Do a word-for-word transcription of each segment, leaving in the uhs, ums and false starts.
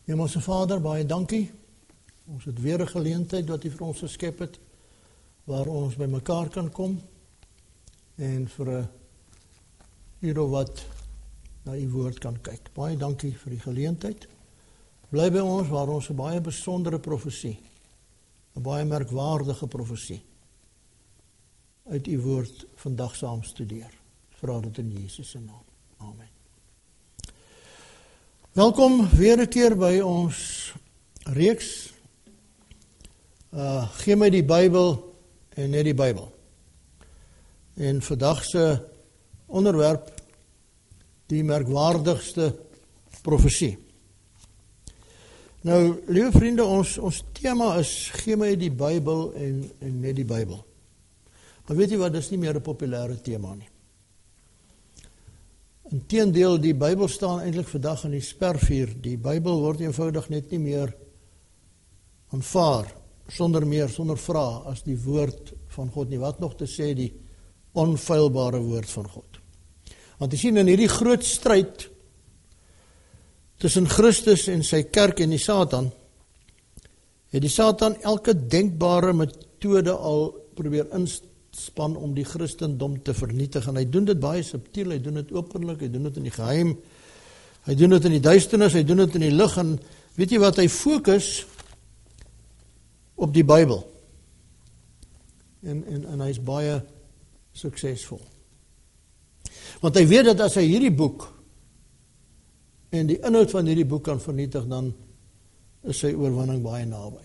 Hemelse Vader, baie dankie. Ons het weer 'n geleentheid wat U vir ons geskep het, waar ons by mekaar kan kom en vir 'n uur of wat na U woord kan kyk. Baie dankie vir die geleentheid. Bly by ons waar ons 'n baie besondere profesie, 'n baie merkwaardige profesie uit U woord vandag saam studeer. Vra dit in Jesus se naam. Amen. Welkom weer 'n keer by ons reeks. Uh, gee my die Bybel en net die Bybel. En vandag se onderwerp, die merkwaardigste profesie. Nou, liewe vriende, ons, ons tema is, gee my die Bybel en, en net die Bybel. Maar weet jy wat, dis nie meer 'n populêre tema nie. Inteendeel, die Bybel staan eintlik vandag in die spervuur. Die Bybel word eenvoudig net nie meer aanvaar, sonder meer, sonder vrae, as die woord van God nie. Wat nog te sê, die onfeilbare woord van God. Want jy sien, in hierdie groot stryd tussen Christus en sy kerk en die Satan, het die Satan elke denkbare metode al probeer inspan om die Christendom te vernietig. En hy doen dit baie subtiel, hy doen dit openlik, hy doen dit in die geheim, hy doen dit in die duisternis, hy doen dit in die lig. En weet jy wat, hy fokus op die Bybel. En, en, en hy is baie suksesvol. Want hy weet dat as hy hierdie boek en die inhoud van hierdie boek kan vernietig, dan is sy oorwinning baie naby.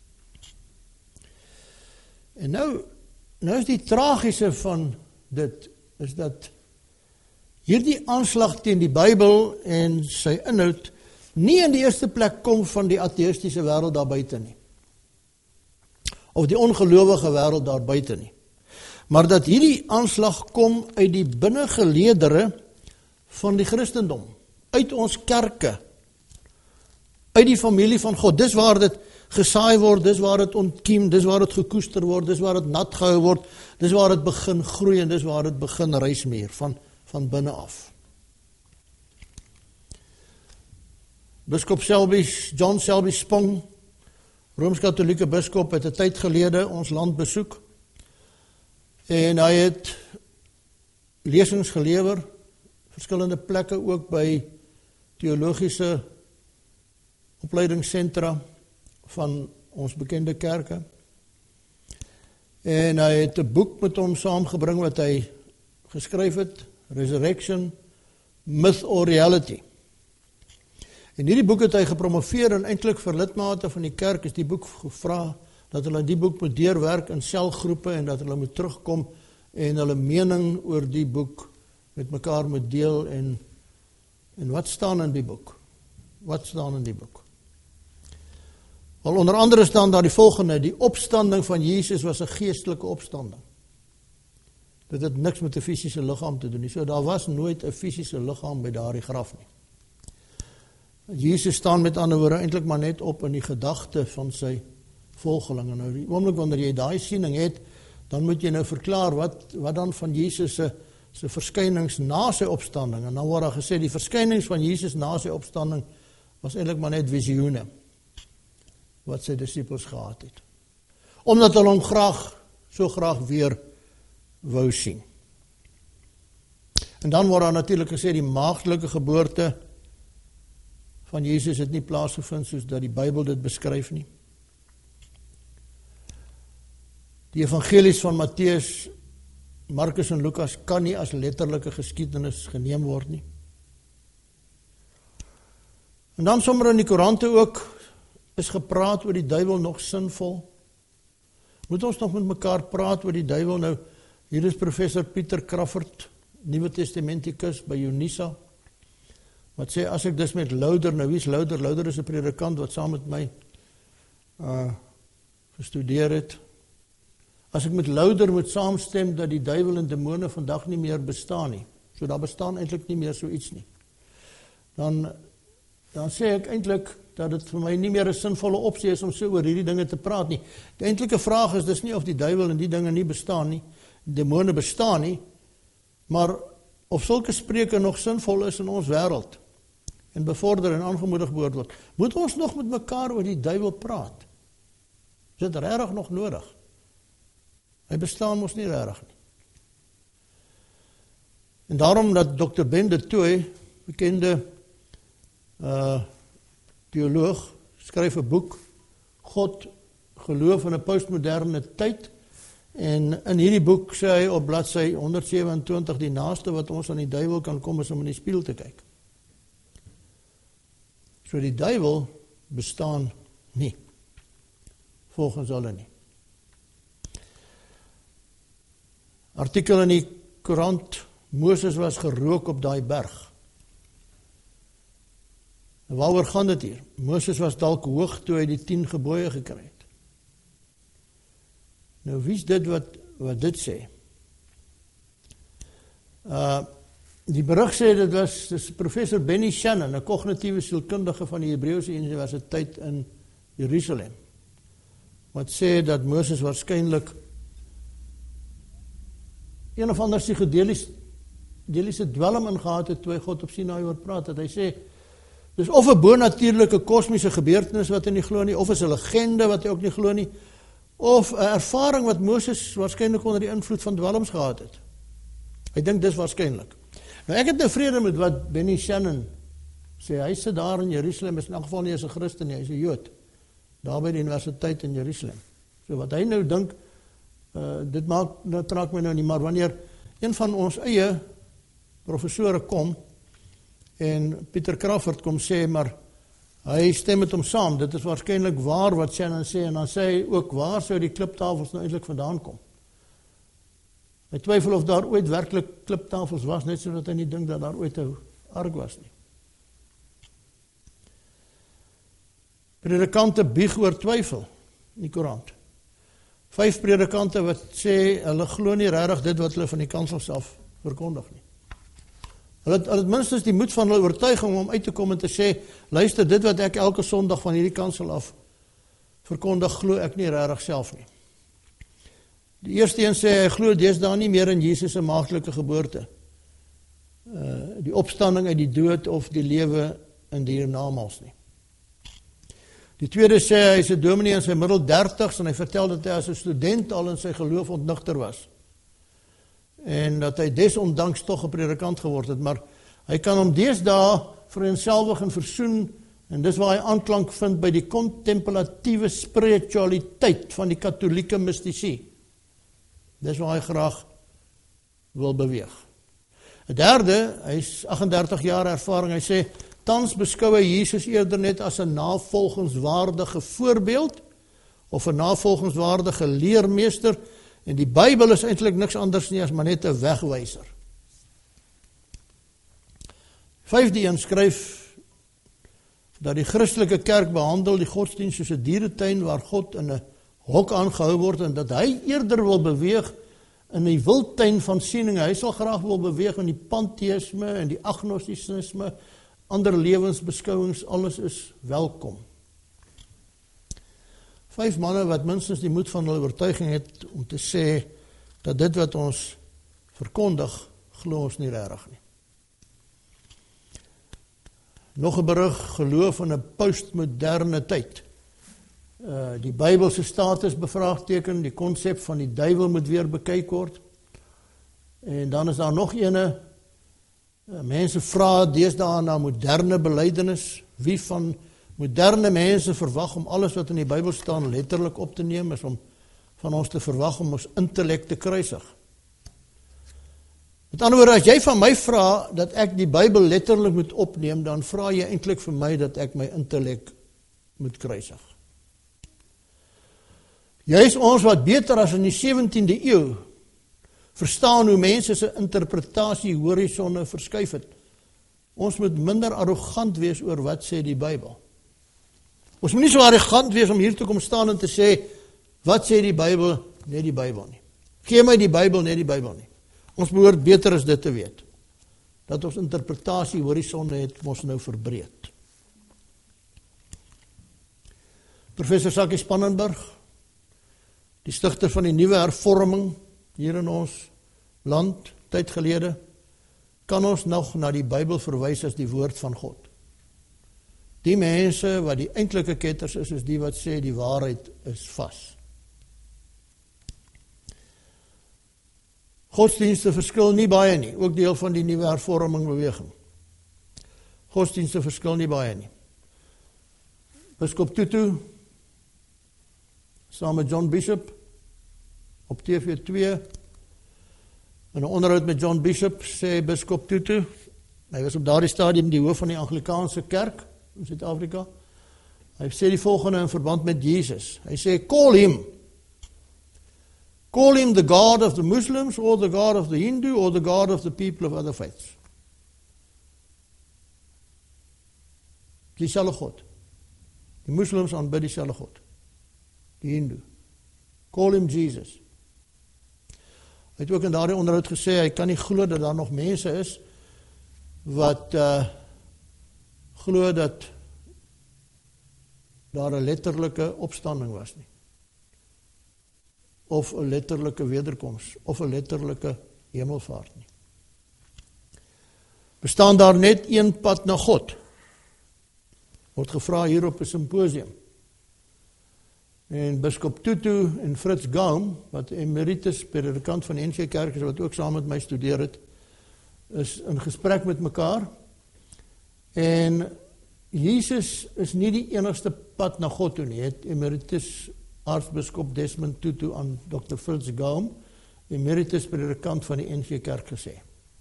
En nou, nou is die tragiese van dit, is dat hierdie aanslag teen die Bybel en sy inhoud nie in die eerste plek kom van die ateïstiese wêreld daar buite nie. Of die ongelowige wêreld daar buite nie. Maar dat hierdie aanslag kom uit die binnengeleedere van die Christendom, uit ons kerke, uit die familie van God. Dis waar dit gesaai word, dis waar dit ontkiem, dis waar dit gekoester word, dis waar dit nat gehou word, dis waar dit begin groei en dis waar dit begin reismeer, van, van binne af. Biskop Selby, John Selby Spong, Rooms-Katholieke biskop, het 'n tyd gelede ons land besoek en hy het lesings gelewer, verskillende plekke ook by teologiese opleidingssentra van ons bekende kerke. En hy het 'n boek met hom saamgebring wat hy geskryf het, Resurrection, Myth or Reality. En hierdie boek het hy gepromoveer en eintlik vir lidmate van die kerk is die boek gevra dat hulle die boek moet deurwerk in selgroepe en dat hulle moet terugkom en hulle mening oor die boek met mekaar moet deel en, en wat staan in die boek? Wat staan in die boek? Wel, onder andere staan daar die volgende, die opstanding van Jesus was 'n geestelike opstanding. Dit het niks met 'n fisiese liggaam te doen nie. So daar was nooit 'n fisiese liggaam by daardie graf nie. Jesus staan met ander woorde eintlik maar net op in die gedagte van sy volgelinge. Nou die oomblik wanneer jy daai siening het, dan moet jy nou verklaar wat wat dan van Jesus se se verskynings na sy opstanding. En dan word daar gesê die verskynings van Jesus na sy opstanding was eintlik maar net visioene wat sy disippels gehad het. Omdat hulle hom graag so graag weer wou sien. En dan word daar natuurlik gesê die maagdelike geboorte van Jesus het nie plaasgevind soos dat die Bybel dit beskryf nie. Die evangelies van Matteus, Markus en Lukas kan nie as letterlike geskiedenis geneem word nie. En dan sommer in die koerante ook is gepraat oor die duiwel nog sinvol. Moet ons nog met mekaar praat oor die duiwel? Nou, hier is professor Pieter Crawford, Nuwe Testamentikus by Unisa, wat sê, as ek dus met Louder, nou wie is Louder? Louder is 'n predikant wat saam met my uh, gestudeer het. As ek met Louder moet saamstem dat die duiwel en demone vandag nie meer bestaan nie, so daar bestaan eintlik nie meer so iets nie, dan, dan sê ek eintlik dat dit vir my nie meer 'n sinvolle opsie is om so oor hierdie dinge te praat nie. Die eintlike vraag is dis nie of die duiwel en die dinge nie bestaan nie, demone bestaan nie, maar of sulke spreuke nog sinvol is in ons wêreld. en bevorder en aangemoedig behoort word. Moet ons nog met mekaar oor die duiwel praat? Is dit regtig nog nodig? Hy bestaan mos nie regtig nie. En daarom dat dokter Ben de Tooy, bekende uh, theoloog, skryf 'n boek, God, geloof in 'n postmoderne tyd, en in hierdie boek sê hy op bladsy honderd sewe-en-twintig, die naaste wat ons aan die duiwel kan kom is om in die spieël te kyk. So die duiwel bestaan nie, volgens hulle nie. Artikel in die koerant, Moses was gerook op daai berg. En waaroor gaan dit hier? Moses was dalk hoog toe hy die tien gebooie gekry het. Nou, wie is dit wat, wat dit sê? Uh, die berig sê, dit was dis professor Benny Shannon, 'n kognitiewe sielkundige van die Hebreëse Universiteit in Jerusalem, wat sê dat Moses waarskynlik een of ander psychedeliese dwelm ingehad het toe hy God op Sinaï oor praat het. Hy sê, dis of 'n bonatuurlike kosmiese gebeurtenis wat hy nie glo nie, of is 'n legende wat hy ook nie glo nie, of 'n ervaring wat Moses waarskynlik onder die invloed van dwelms gehad het. Ek dink dis waarskynlik. Nou ek het nou vrede met wat Benny Shannon sê. Hy sit daar in Jerusalem, is in elk geval nie as 'n Christen nie, hy is 'n Jood, daar by die universiteit in Jerusalem. So wat hy nou dink, uh, dit maak, dit raak my nou nie, maar wanneer een van ons eie professore kom, en Pieter Crawford kom sê, maar hy stem met hom saam, dit is waarskynlik waar wat Shannon sê, en dan sê hy ook, waar sou die kliptafels nou eintlik vandaan kom? Hy twyfel of daar ooit werklik kliptafels was, net so dat hy nie dink dat daar ooit 'n ark was nie. Predikante bieg oor twyfel in die koerant. Vyf predikante wat sê, hulle glo nie regtig dit wat hulle van die kansels af verkondig nie. Hulle het, hulle het minstens die moed van hulle oortuiging om uit te kom en te sê, luister, dit wat ek elke Sondag van hierdie kansel af verkondig, glo ek nie regtig self nie. Die eerste een sê, hy glo deesdae nie meer in Jesus se maagdelike geboorte, uh, die opstanding uit die dood of die lewe in die hiernamaals nie. Die tweede sê, hy is 'n dominee in sy middel dertigs en hy vertel dat hy as 'n student al in sy geloof ontnigter was. En dat hy desondanks toch 'n predikant geword het, maar hy kan hom deesdae vereenselwig en versoen, en dis waar hy aanklank vind by die kontemplatiewe spiritualiteit van die katholieke mystici. Dis waar hy graag wil beweeg. 'n Derde, hy is agt en dertig jaar ervaring, hy sê, tans beskou hy Jesus eerder net as 'n navolgenswaardige voorbeeld, of 'n navolgenswaardige leermeester, en die Bybel is eintlik niks anders nie as maar net 'n wegwyser. Vyfde een skryf dat die Christelike kerk behandel die godsdienst soos 'n dieretuin waar God in 'n hok aangehou word, en dat hy eerder wil beweeg in die wildtuin van siening. Hy sal graag wil beweeg in die pantheïsme en die agnostisisme, ander lewensbeskouings, alles is welkom. Vyf manne wat minstens die moed van hulle oortuiging het om te sê dat dit wat ons verkondig, glo ons nie regtig nie. Nog 'n berig, geloof in 'n postmoderne tyd. Uh, die Bybelse status bevraagteken, die konsep van die duiwel moet weer bekyk word. En dan is daar nog ene, uh, mense vra deesdae na moderne belydenis. Wie van moderne mense verwag om alles wat in die Bybel staan letterlik op te neem, is om van ons te verwag om ons intellek te kruisig. Met ander woorde, as jy van my vra dat ek die Bybel letterlik moet opneem, dan vra jy eintlik vir my dat ek my intellek moet kruisig. Juist ons wat beter as in die sewentiende eeu verstaan hoe mense se interpretasie horisonne verskuif het. Ons moet minder arrogant wees oor wat sê die Bybel. Ons moet nie so arrogant wees om hier te kom staan en te sê, wat sê die Bybel? Nee, die Bybel nie. Gee my die Bybel, nee, die Bybel nie. Ons behoort beter as dit te weet. Dat ons interpretasie horisonne het ons nou verbreed. Professor Sakkie Spangenberg, die stigter van die nuwe hervorming hier in ons land, tyd gelede, kan ons nog na die Bybel verwys as die woord van God. Die mense wat die eintlike ketters is, is die wat sê die waarheid is vas. Godsdienste verskil nie baie nie, ook deel van die nuwe hervorming beweging. Godsdienste verskil nie baie nie. Biskop Tutu, saam met John Bishop, op T V twee, in 'n onderhoud met John Bishop, sê Biskop Tutu, hy was op daardie stadium die hoof van die Anglikaanse kerk in Suid-Afrika, hy sê die volgende in verband met Jesus, hy sê, call him, call him the God of the Muslims, or the God of the Hindu, or the God of the people of other faiths. Dieselfde God. Die Muslims aanbid dieselfde God. Die Hindu. Call him Jesus. Hy het ook in daardie onderhoud gesê, hy kan nie glo dat daar nog mense is, wat uh, glo dat daar 'n letterlike opstanding was nie. Of 'n letterlike wederkoms, of 'n letterlike hemelvaart nie. Bestaan daar net een pad na God? Word gevra hier op 'n simposium. En Biskop Tutu en Fritz Gaum, wat emeritus predikant van die N G Kerk is, wat ook saam met my studeer het, is in gesprek met mekaar. En Jesus is nie die enigste pad na God toe nie, het emeritus aartsbiskop Desmond Tutu aan dokter Fritz Gaum, emeritus predikant van die N G Kerk gesê.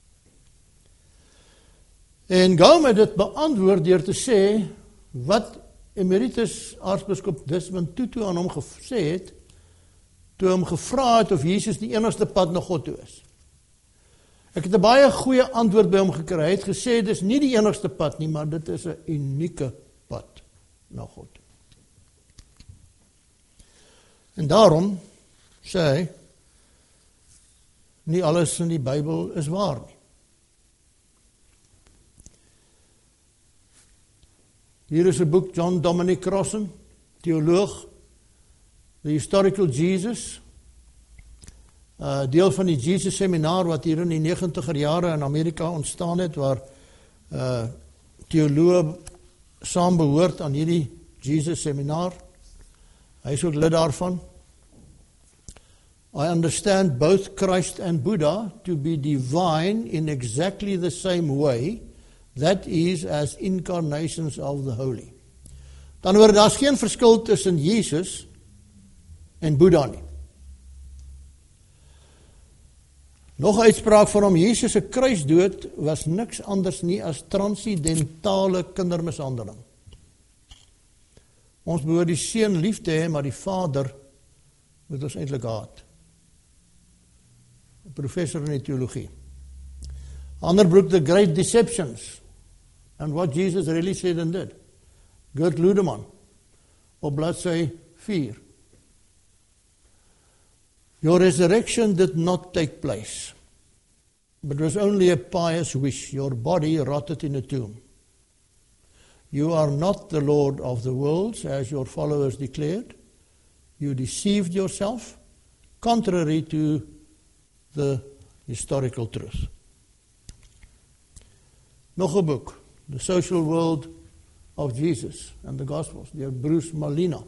En Gaum het dit beantwoord deur te sê, wat emeritus aartsbiskop Desmond Tutu aan hom gesê het, toe hom gevra het of Jesus die enigste pad na God toe is. Ek het 'n baie goeie antwoord by hom gekry. Hy het gesê, dit is nie die enigste pad nie, maar dit is 'n unieke pad na God. En daarom sê hy, nie alles in die Bybel is waar nie. Hier is 'n boek, John Dominic Crossan, theoloog, The Historical Jesus, uh, deel van die Jesus seminar wat hier in die negentiger jare in Amerika ontstaan het, waar uh, theoloog saam behoort aan hierdie Jesus seminar. Hy is ook lid daarvan. I understand both Christ and Buddha to be divine in exactly the same way, that is as incarnations of the holy. Dan word daar geen verskil tussen Jesus en Boeddha nie. Nog 'n uitspraak van hom, Jesus se kruisdood was niks anders nie as transidentale kindermishandeling. Ons behoort die seun lief te hê, maar die vader moet ons eintlik haat. Professor in theologie. Ander boek, The Great Deceptions, and what Jesus really said and did. Gert Ludeman, op bladsy vier. Your resurrection did not take place, but was only a pious wish. Your body rotted in a tomb. You are not the Lord of the worlds, as your followers declared. You deceived yourself, contrary to the historical truth. Nog 'n boek, The Social World of Jesus and the Gospels, deur Bruce Malina.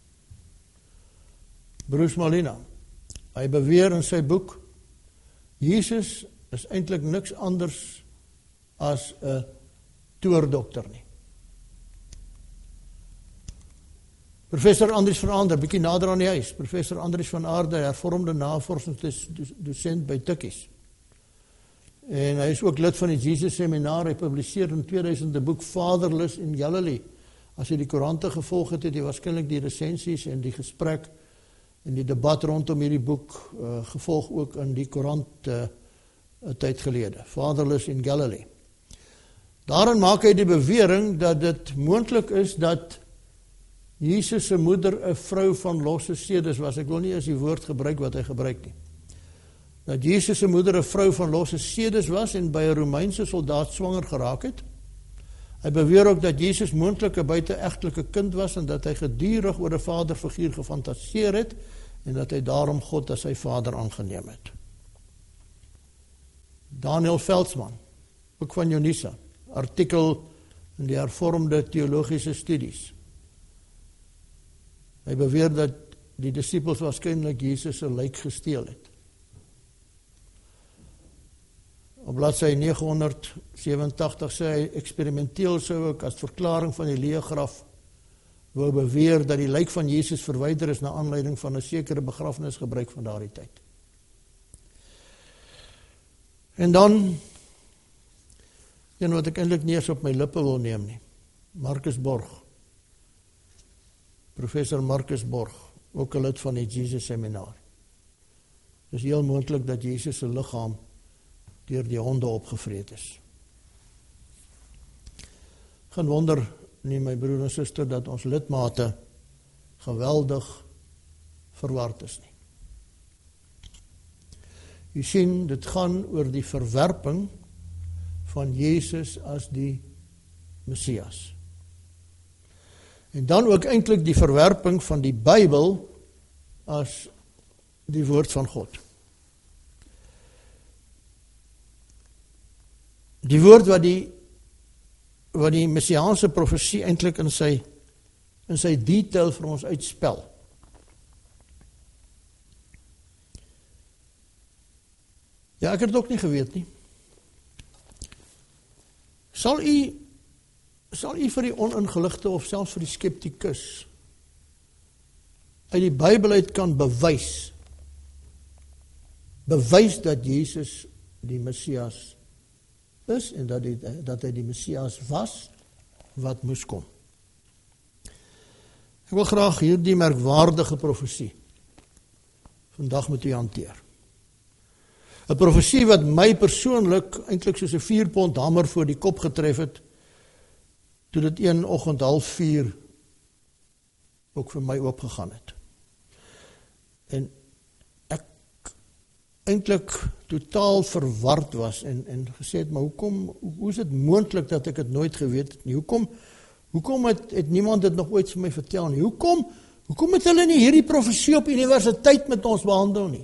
Bruce Malina, hy beweer in sy boek, Jesus is eintlik niks anders as 'n toordokter nie. Professor Andries van Aarde, bietjie nader aan die huis, Professor Andries van Aarde, hervormde navorsingsdosent by Tikkies. En hy is ook lid van die Jesus seminar. Hy publiseer in tweeduisend 'n boek Fatherless in Galilee. As jy die koerante gevolg het, het jy waarskynlik die resensies en die gesprek en die debat rondom hierdie boek uh, gevolg ook in die koerant uh, 'n tyd gelede. Fatherless in Galilee. Daarin maak hy die bewering dat dit moontlik is dat Jesus se moeder 'n vrou van losse sedes was. Ek wil nie eens die woord gebruik wat hy gebruik nie. Dat Jesus se moeder 'n vrou van losse sedes was en by 'n Romeinse soldaat swanger geraak het. Hy beweer ook dat Jesus moontlik 'n buite-egtelike kind was en dat hy gedurig oor 'n vaderfiguur gefantaseer het en dat hy daarom God as sy vader aangeneem het. Daniel Veldsmann, boek van Jonisa, artikel in die hervormde teologiese studies. Hy beweer dat die disippels waarskynlik Jesus se lijk gesteel het. Op bladsy nege honderd sewenentagtig sê hy, eksperimenteel sou ek as verklaring van die leë graf wou beweer dat die lijk van Jesus verwyder is na aanleiding van 'n sekere begrafnisgebruik van daardie tyd. En dan, een wat ek eintlik nie eens op my lippe wil neem nie, Marcus Borg, professor Marcus Borg, ook 'n lid van die Jesus Seminar. Dit is heel moontlik dat Jesus se liggaam deur die honde opgevreet is. Geen wonder nie, my broer en suster, dat ons lidmate geweldig verward is nie. U sien, dit gaan oor die verwerping van Jesus as die Messias. En dan ook eintlik die verwerping van die Bybel as die woord van God. Die woord wat die wat die messiaanse profesie eintlik in sy in sy detail vir ons uitspel. Ja, ek het dit ook nie geweet nie. Sal u sal u vir die oningeligte of selfs vir die skeptikus uit die Bybel uit kan bewys bewys dat Jesus die Messias is en dat hy, dat hy die Messias was wat moes kom. Ek wil graag hierdie merkwaardige profesie vandag met u hanteer. 'n Profesie wat my persoonlik eintlik soos 'n vier pond hamer voor die kop getref het, toe dit een oggend half vier ook vir my oopgegaan het. En ek eintlik totaal verward was en, en gesê het, maar hoekom, hoe is dit moontlik dat ek het nooit geweet het nie? Hoekom, hoekom het, het niemand dit nog ooit vir my vertel nie? Hoekom, hoekom het hulle nie hierdie profesie op universiteit met ons behandel nie?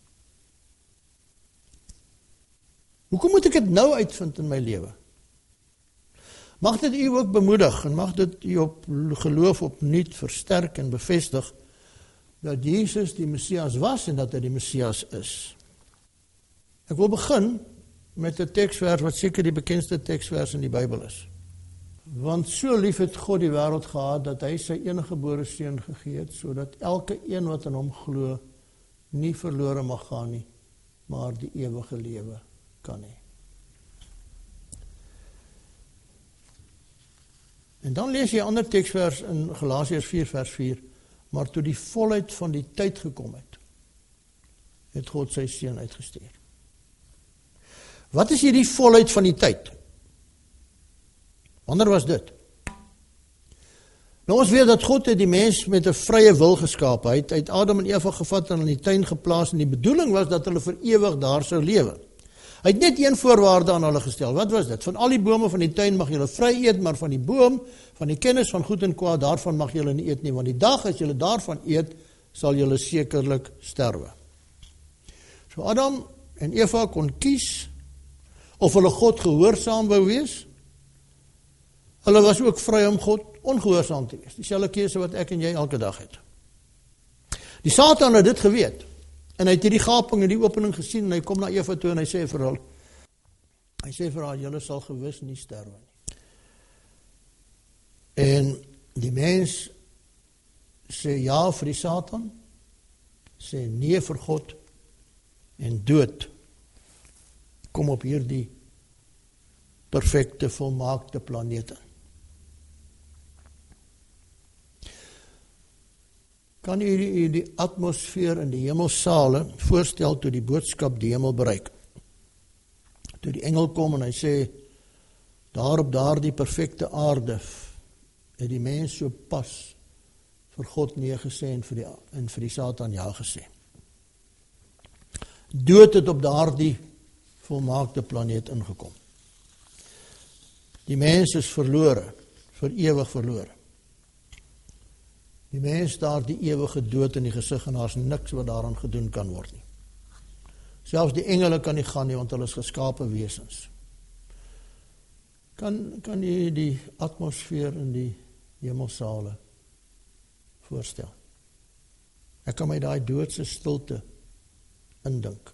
Hoekom moet ek dit nou uitvind in my lewe? Mag dit u ook bemoedig en mag dit u op geloof opnuut versterk en bevestig dat Jesus die Messias was en dat hy die Messias is. Ek wil begin met 'n teksvers wat seker die bekendste teksvers in die Bybel is. Want so lief het God die wêreld gehad dat hy sy eniggebore seun gegee het, sodat elke een wat in hom glo nie verlore mag gaan nie, maar die ewige lewe kan hê. En dan lees jy 'n ander teksvers in Galasiërs vier vers vier, maar toe die volheid van die tyd gekom het, het God sy seun uitgestuur. Wat is hierdie volheid van die tyd? Wanneer was dit? Nou ons weet dat God het die mens met 'n vrye wil geskaap. Hy het uit Adam en Eva gevat en in die tuin geplaas en die bedoeling was dat hulle vir ewig daar sou lewe. Hy het net een voorwaarde aan hulle gestel. Wat was dit? Van al die bome van die tuin mag julle vry eet, maar van die boom, van die kennis van goed en kwaad, daarvan mag julle nie eet nie, want die dag as julle daarvan eet, sal julle sekerlik sterwe. So Adam en Eva kon kies of hulle God gehoorsaam wou wees. Hulle was ook vry om God ongehoorsaam te wees. Dieselfde keuse wat ek en jy elke dag het. Die Satan het dit geweet. En hy het hierdie gaping en die opening gesien en hy kom na Eva toe en hy sê vir haar, hy sê vir haar, julle sal gewis nie sterwe nie. En die mens sê ja vir die Satan, sê nee vir God en dood kom op hierdie perfekte, volmaakte planeet in. Kan u die, die atmosfeer in die hemelsale voorstel toe die boodskap die hemel bereik? Toe die engel kom en hy sê, daar op daar die perfekte aarde, het die mens so pas vir God nee gesê en vir die, en vir die Satan ja gesê. Dood het op daar die volmaakte planeet ingekom. Die mens is verlore, vir ewig verlore. Die mens daar die ewige dood in die gesig en daar is niks wat daaraan gedoen kan word nie. Selfs die engele kan nie gaan nie, want hulle is geskape wesens. Kan, kan jy die atmosfeer in die hemelsale voorstel? Ek kan my daai doodse stilte indink.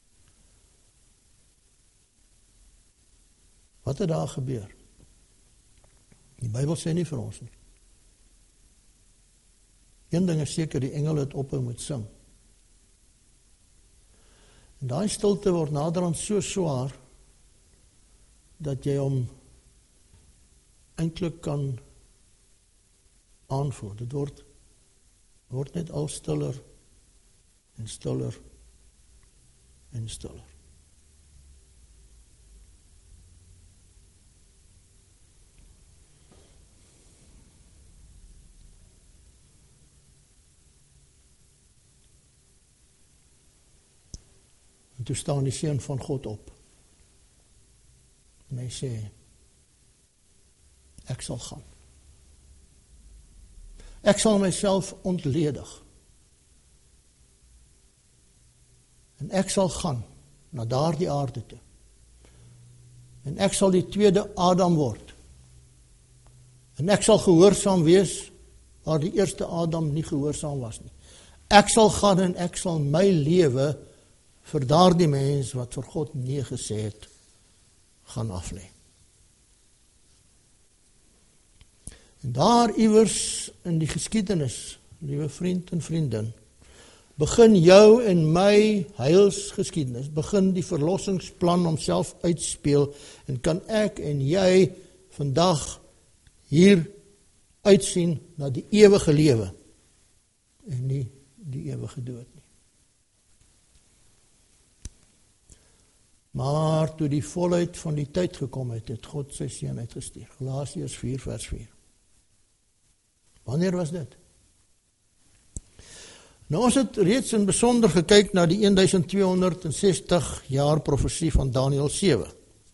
Wat het daar gebeur? Die Bybel sê nie vir ons nie. Een ding is seker, die engele het ophou met sing. En daai stilte word naderhand so swaar, dat jy hom eintlik kan aanvoer. Dit word, word net al stiller en stiller en stiller. En toe staan die Seun van God op. En hy sê, ek sal gaan. Ek sal myself ontledig. En ek sal gaan na daardie aarde toe. En ek sal die tweede Adam word. En ek sal gehoorsaam wees waar die eerste Adam nie gehoorsaam was nie. Ek sal gaan en ek sal my lewe vir daardie mens wat vir God nee gesê het, gaan aflê. En daar iewers in die geskiedenis, liewe vriend en vriendin, begin jou en my heilsgeskiedenis, begin die verlossingsplan homself uitspeel, en kan ek en jy vandag hier uitsien na die ewige lewe, en nie die ewige dood nie. Maar toe die volheid van die tyd gekom het, het God sy seun uitgestuur. Galasiërs vier vers vier. Wanneer was dit? Nou ons het reeds in besonder gekyk na die twaalf sestig jaar profesie van Daniël sewe.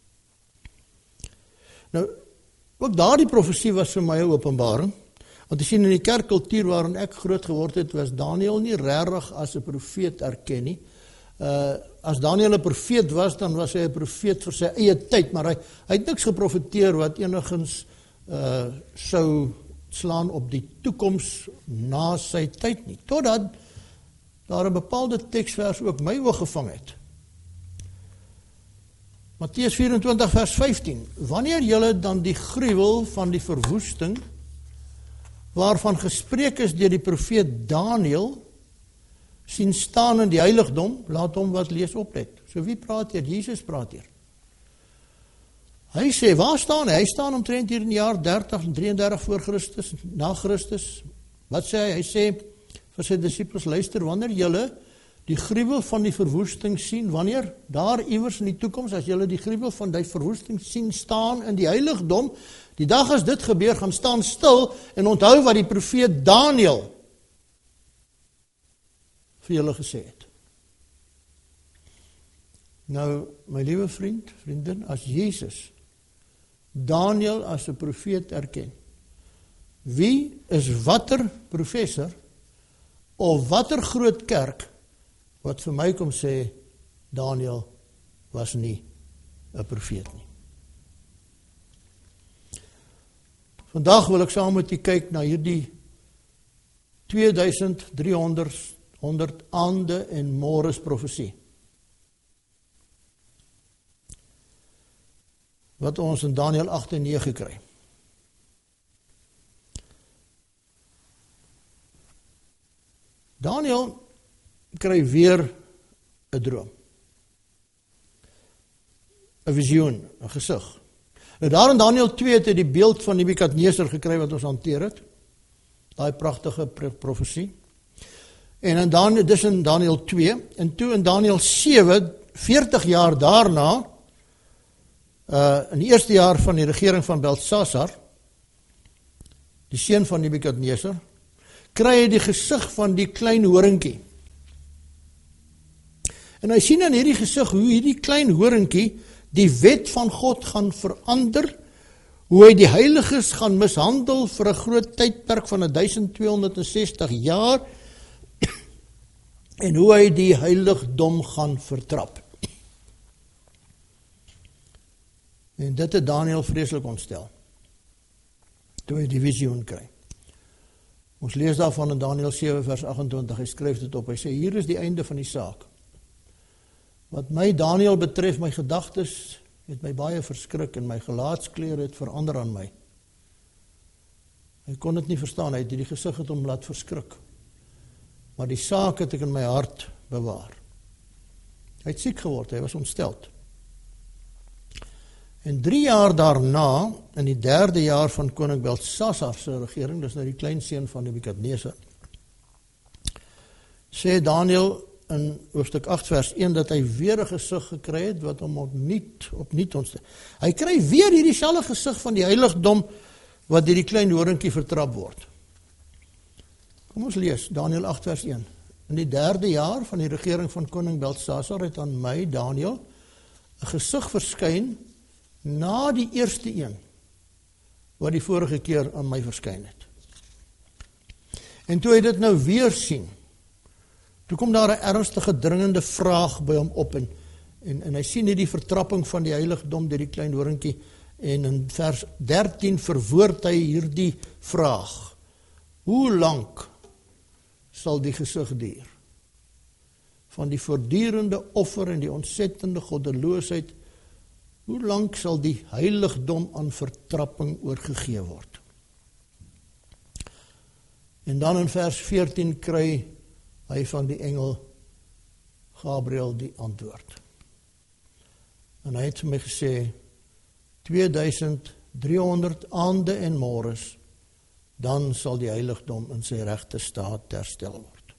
Nou, ook daardie profesie was vir my 'n openbaring, want jy sien in die kerkkultuur waarin ek groot geword het, was Daniël nie regtig as 'n profeet erken nie. Uh, as Daniël 'n profeet was, dan was hy 'n profeet vir sy eie tyd, maar hy, hy het niks geprofeteer wat enigins uh, sou slaan op die toekoms na sy tyd nie. Totdat daar 'n bepaalde teksvers ook my oog gevang het. Matteus vyf-en-twintig vers vyftien. Wanneer julle dan die gruwel van die verwoesting, waarvan gespreek is deur die profeet Daniël, sien staan in die heiligdom, laat hom wat lees oplet. So wie praat hier? Jesus praat hier. Hy sê, waar staan hy? Hy staan omtrent hier in die jaar dertig en drieëndertig voor Christus, na Christus. Wat sê hy? Hy sê vir sy disippels, luister, wanneer julle die gruwel van die verwoesting sien, wanneer daar iewers in die toekoms, as julle die gruwel van die verwoesting sien staan in die heiligdom, die dag as dit gebeur, gaan staan stil en onthou wat die profeet Daniël vir julle gesê het. Nou, my liewe vriend, vriendin, as Jesus Daniël as 'n profeet erken, wie is watter professor of watter groot kerk wat vir my kom sê Daniël was nie 'n profeet nie? Vandag wil ek saam met u kyk na hierdie twee duisend driehonderd aande en môres profesie. Wat ons in Daniël agt en nege kry. Daniël kry weer 'n droom. 'n Visioen, 'n gesig. Nou daar in Daniël twee het hy die beeld van Nebukadneser gekry wat ons hanteer het. Daai pragtige profesie. En in Daniël, dis in Daniël twee, en toe in Daniël sewe, veertig jaar daarna, uh, in die eerste jaar van die regering van Belsasar, die seun van Nebukadneser, kry hy die gesig van die klein horingkie. En hy sien in hierdie gesig hoe hierdie klein horingkie die wet van God gaan verander, hoe hy die heiliges gaan mishandel vir 'n groot tydperk van twaalf sestig jaar, en hoe hy die heiligdom gaan vertrap. En dit het Daniël vreeslik ontstel, toe hy die visioen kry. Ons lees daarvan in Daniël sewe vers agt-en-twintig, hy skryf dit op, hy sê, hier is die einde van die saak. Wat my Daniël betref, my gedagtes het my baie verskrik en my gelaatskleur het verander aan my. Hy kon dit nie verstaan, hy het die gesig het hom laat verskrik. Maar die saak het ek in my hart bewaar. Hy het siek geword, hy was ontsteld. En drie jaar daarna, in die derde jaar van koning Belsasar se regering, dis nou die kleinseun van Nebukadnesar, sê Daniël in hoofstuk agt vers een dat hy weer 'n gesig gekry het wat hom opnuut opnuut ontstel. Hy kry weer hierdie selfde gesig van die heiligdom wat deur die klein horingkie vertrap word. Kom ons lees Daniël agt vers een. In die derde jaar van die regering van koning Belsasar het aan my Daniël 'n gesig verskyn na die eerste een wat die vorige keer aan my verskyn het. En toe hy dit nou weer sien, toe kom daar 'n ernstige dringende vraag by hom op en, en, en hy sien nie die vertrapping van die heiligdom deur die klein horingkie en in vers dertien verwoord hy hierdie vraag. Hoe lank sal die gesig duur? Van die voortdurende offer en die ontsettende goddeloosheid, hoe lank sal die heiligdom aan vertrapping oorgegee word? En dan in vers veertien kry hy van die engel Gabriël die antwoord. En hy het vir my gesê, twee duisend driehonderd aande en môres, dan sal die heiligdom in sy regte staat herstel word.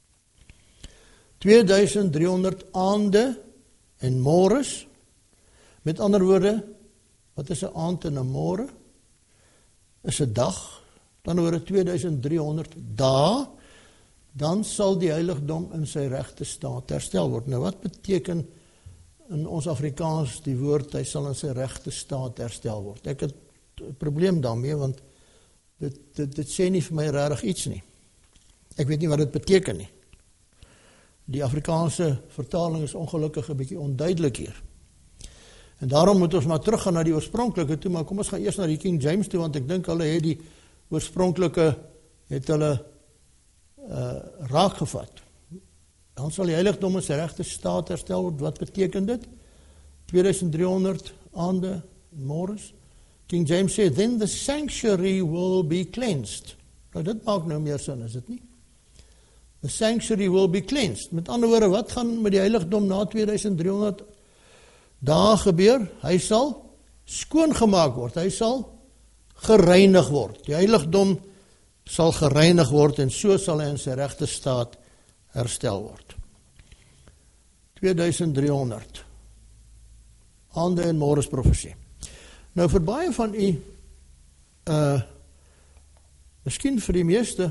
twee duisend driehonderd aande en môres, met ander woorde, wat is 'n aand en 'n môre? Is 'n dag, dan oor twee duisend driehonderd dae, dan sal die heiligdom in sy regte staat herstel word. Nou wat beteken in ons Afrikaans die woord, hy sal in sy regte staat herstel word? Ek het 'n probleem daarmee, want dit, dit, dit sê nie vir my regtig iets nie. Ek weet nie wat dit beteken nie. Die Afrikaanse vertaling is ongelukkig 'n bietjie onduidelik hier. En daarom moet ons maar teruggaan na die oorspronklike toe, maar kom ons gaan eers na die King James toe, want ek dink hulle het die oorspronklike, het hulle uh, raak gevat. Dan sal die heiligdom in sy regte staat herstel word. Wat beteken dit? twee duisend driehonderd aande, môres. King James sê, then the sanctuary will be cleansed. Nou dit maak nou meer sin, is dit nie? The sanctuary will be cleansed. Met ander woorde, wat gaan met die heiligdom na twee duisend driehonderd dae gebeur? Hy sal skoongemaak word, hy sal gereinig word. Die heiligdom sal gereinig word en so sal hy in sy regte staat herstel word. twee duisend driehonderd aande en môres profesie. Nou vir baie van u, uh, miskien vir die meeste,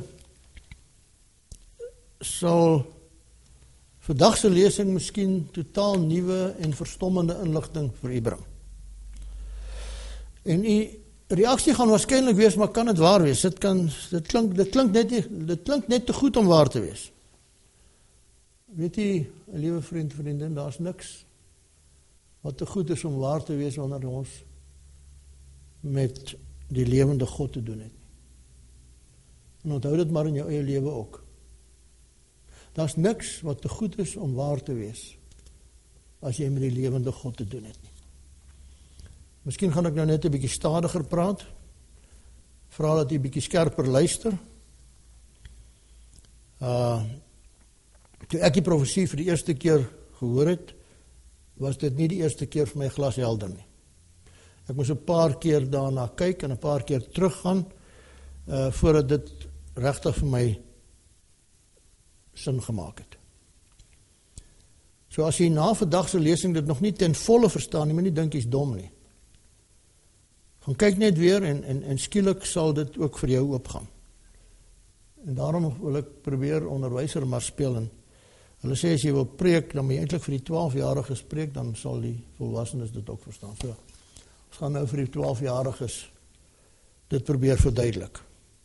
sal vandag se lesing miskien totaal nuwe en verstommende inligting vir u bring. En u reaksie gaan waarskynlik wees, maar kan dit waar wees? Dit kan dit klink dit klink net dit klink net te goed om waar te wees. Weet jy, 'n liewe vriend, vriendin, daar's niks wat te goed is om waar te wees wanneer ons met die lewende God te doen het. En onthou dit maar in jou eie lewe ook. Daar's niks wat te goed is om waar te wees as jy met die lewende God te doen het nie. Miskien gaan ek nou net 'n bietjie stadiger praat. Vra dat jy 'n bietjie skerper luister. Uh toe ek die profesie vir die eerste keer gehoor het, was dit nie die eerste keer vir my glashelder nie. Ek moes 'n paar keer daarna kyk en 'n paar keer teruggaan uh voordat dit regtig vir my sin gemaak het. So as jy na vandag se lesing dit nog nie ten volle verstaan nie, moet nie dink jy's dom nie. Gaan kyk net weer en, en, en skielik sal dit ook vir jou oopgaan. En daarom wil ek probeer onderwyser maar speel. En hulle sê as jy wil preek, dan moet jy eintlik vir die twaalf-jariges preek, dan sal die volwassenes dit ook verstaan. So, ons gaan nou vir die twaalf-jariges dit probeer verduidelik.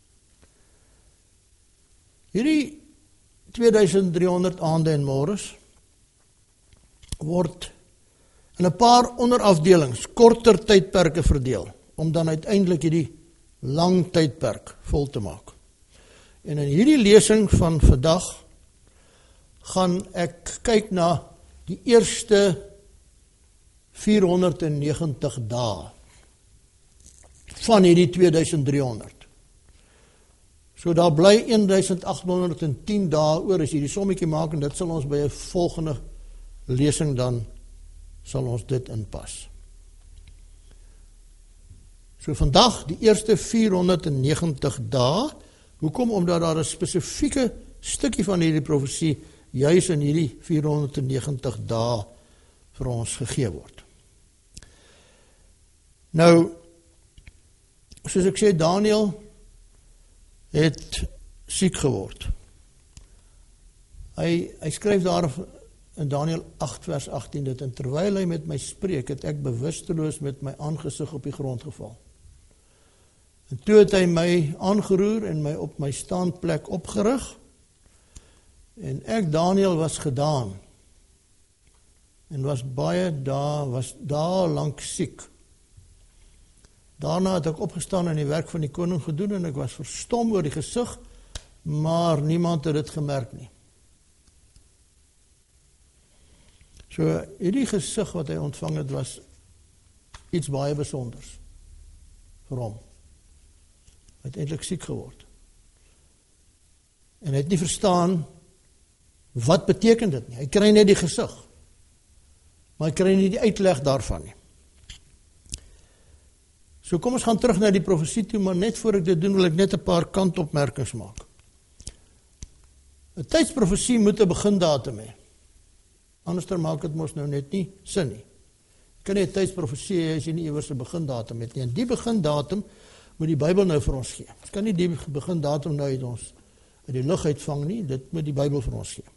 Hierdie twee duisend driehonderd aande en môres word in 'n paar onderafdelings, korter tydperke verdeel, om dan uiteindelik hierdie lang tydperk vol te maak. En in hierdie lesing van vandag gaan ek kyk na die eerste vierhonderdnegentig dae van hierdie twee duisend driehonderd. So daar bly een duisend agt honderd en tien dae oor as jy die sommetjie maak, en dit sal ons by 'n volgende lesing dan sal ons dit inpas. So vandag die eerste vierhonderdnegentig dae. Hoekom? Omdat daar 'n spesifieke stukkie van hierdie profesie juis in hierdie vierhonderdnegentig dae vir ons gegee word. Nou, soos ek sê, Daniël het siek geword. Hy, hy skryf daar in Daniël agt vers agttien dit, en terwyl hy met my spreek, het ek bewusteloos met my aangesig op die grond geval. En toe het hy my aangeroer en my op my staanplek opgerig, en ek, Daniël, was gedaan, en was baie dae, was dae lank siek. Daarna het ek opgestaan en die werk van die koning gedoen, en ek was verstom oor die gesig, maar niemand het dit gemerk nie. So, hierdie gesig wat hy ontvang het, was iets baie besonders vir hom. Hy het eintlik siek geword. En hy het nie verstaan, wat beteken dit nie? Hy kry net die gesig, maar hy kry nie die uitleg daarvan nie. So kom ons gaan terug na die profesie toe, maar net voor ek dit doen, wil ek net 'n paar kantopmerkings maak. 'n Tydsprofesie moet 'n begindatum hê. Anders dan maak dit mos nou net nie sin nie. Jy kan nie 'n tydsprofesie hê as jy nie iewers 'n begindatum het nie. En die begindatum moet die Bybel nou vir ons gee. Ons kan nie die begindatum nou uit ons uit die lug uitvang nie, dit moet die Bybel vir ons gee.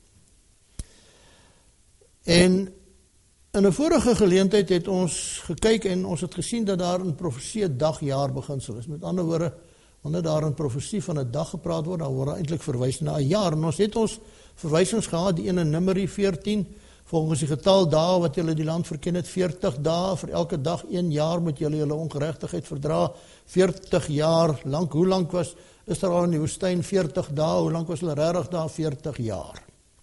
En in 'n vorige geleentheid het ons gekyk en ons het gesien dat daar in profesie 'n dagjaar beginsel is. Met ander woorde, wanneer daar in profesie van 'n dag gepraat word, dan word daar eintlik verwys na 'n jaar. En ons het ons verwysings gehad, die een in Numeri veertien, volgens die getal dae wat julle die land verken het, veertig dae, vir elke dag een jaar moet julle julle ongeregtigheid verdra, veertig jaar lank. Hoe lank was Israel in die woestyn? veertig dae. Hoe lank was hulle regtig daar? veertig jaar.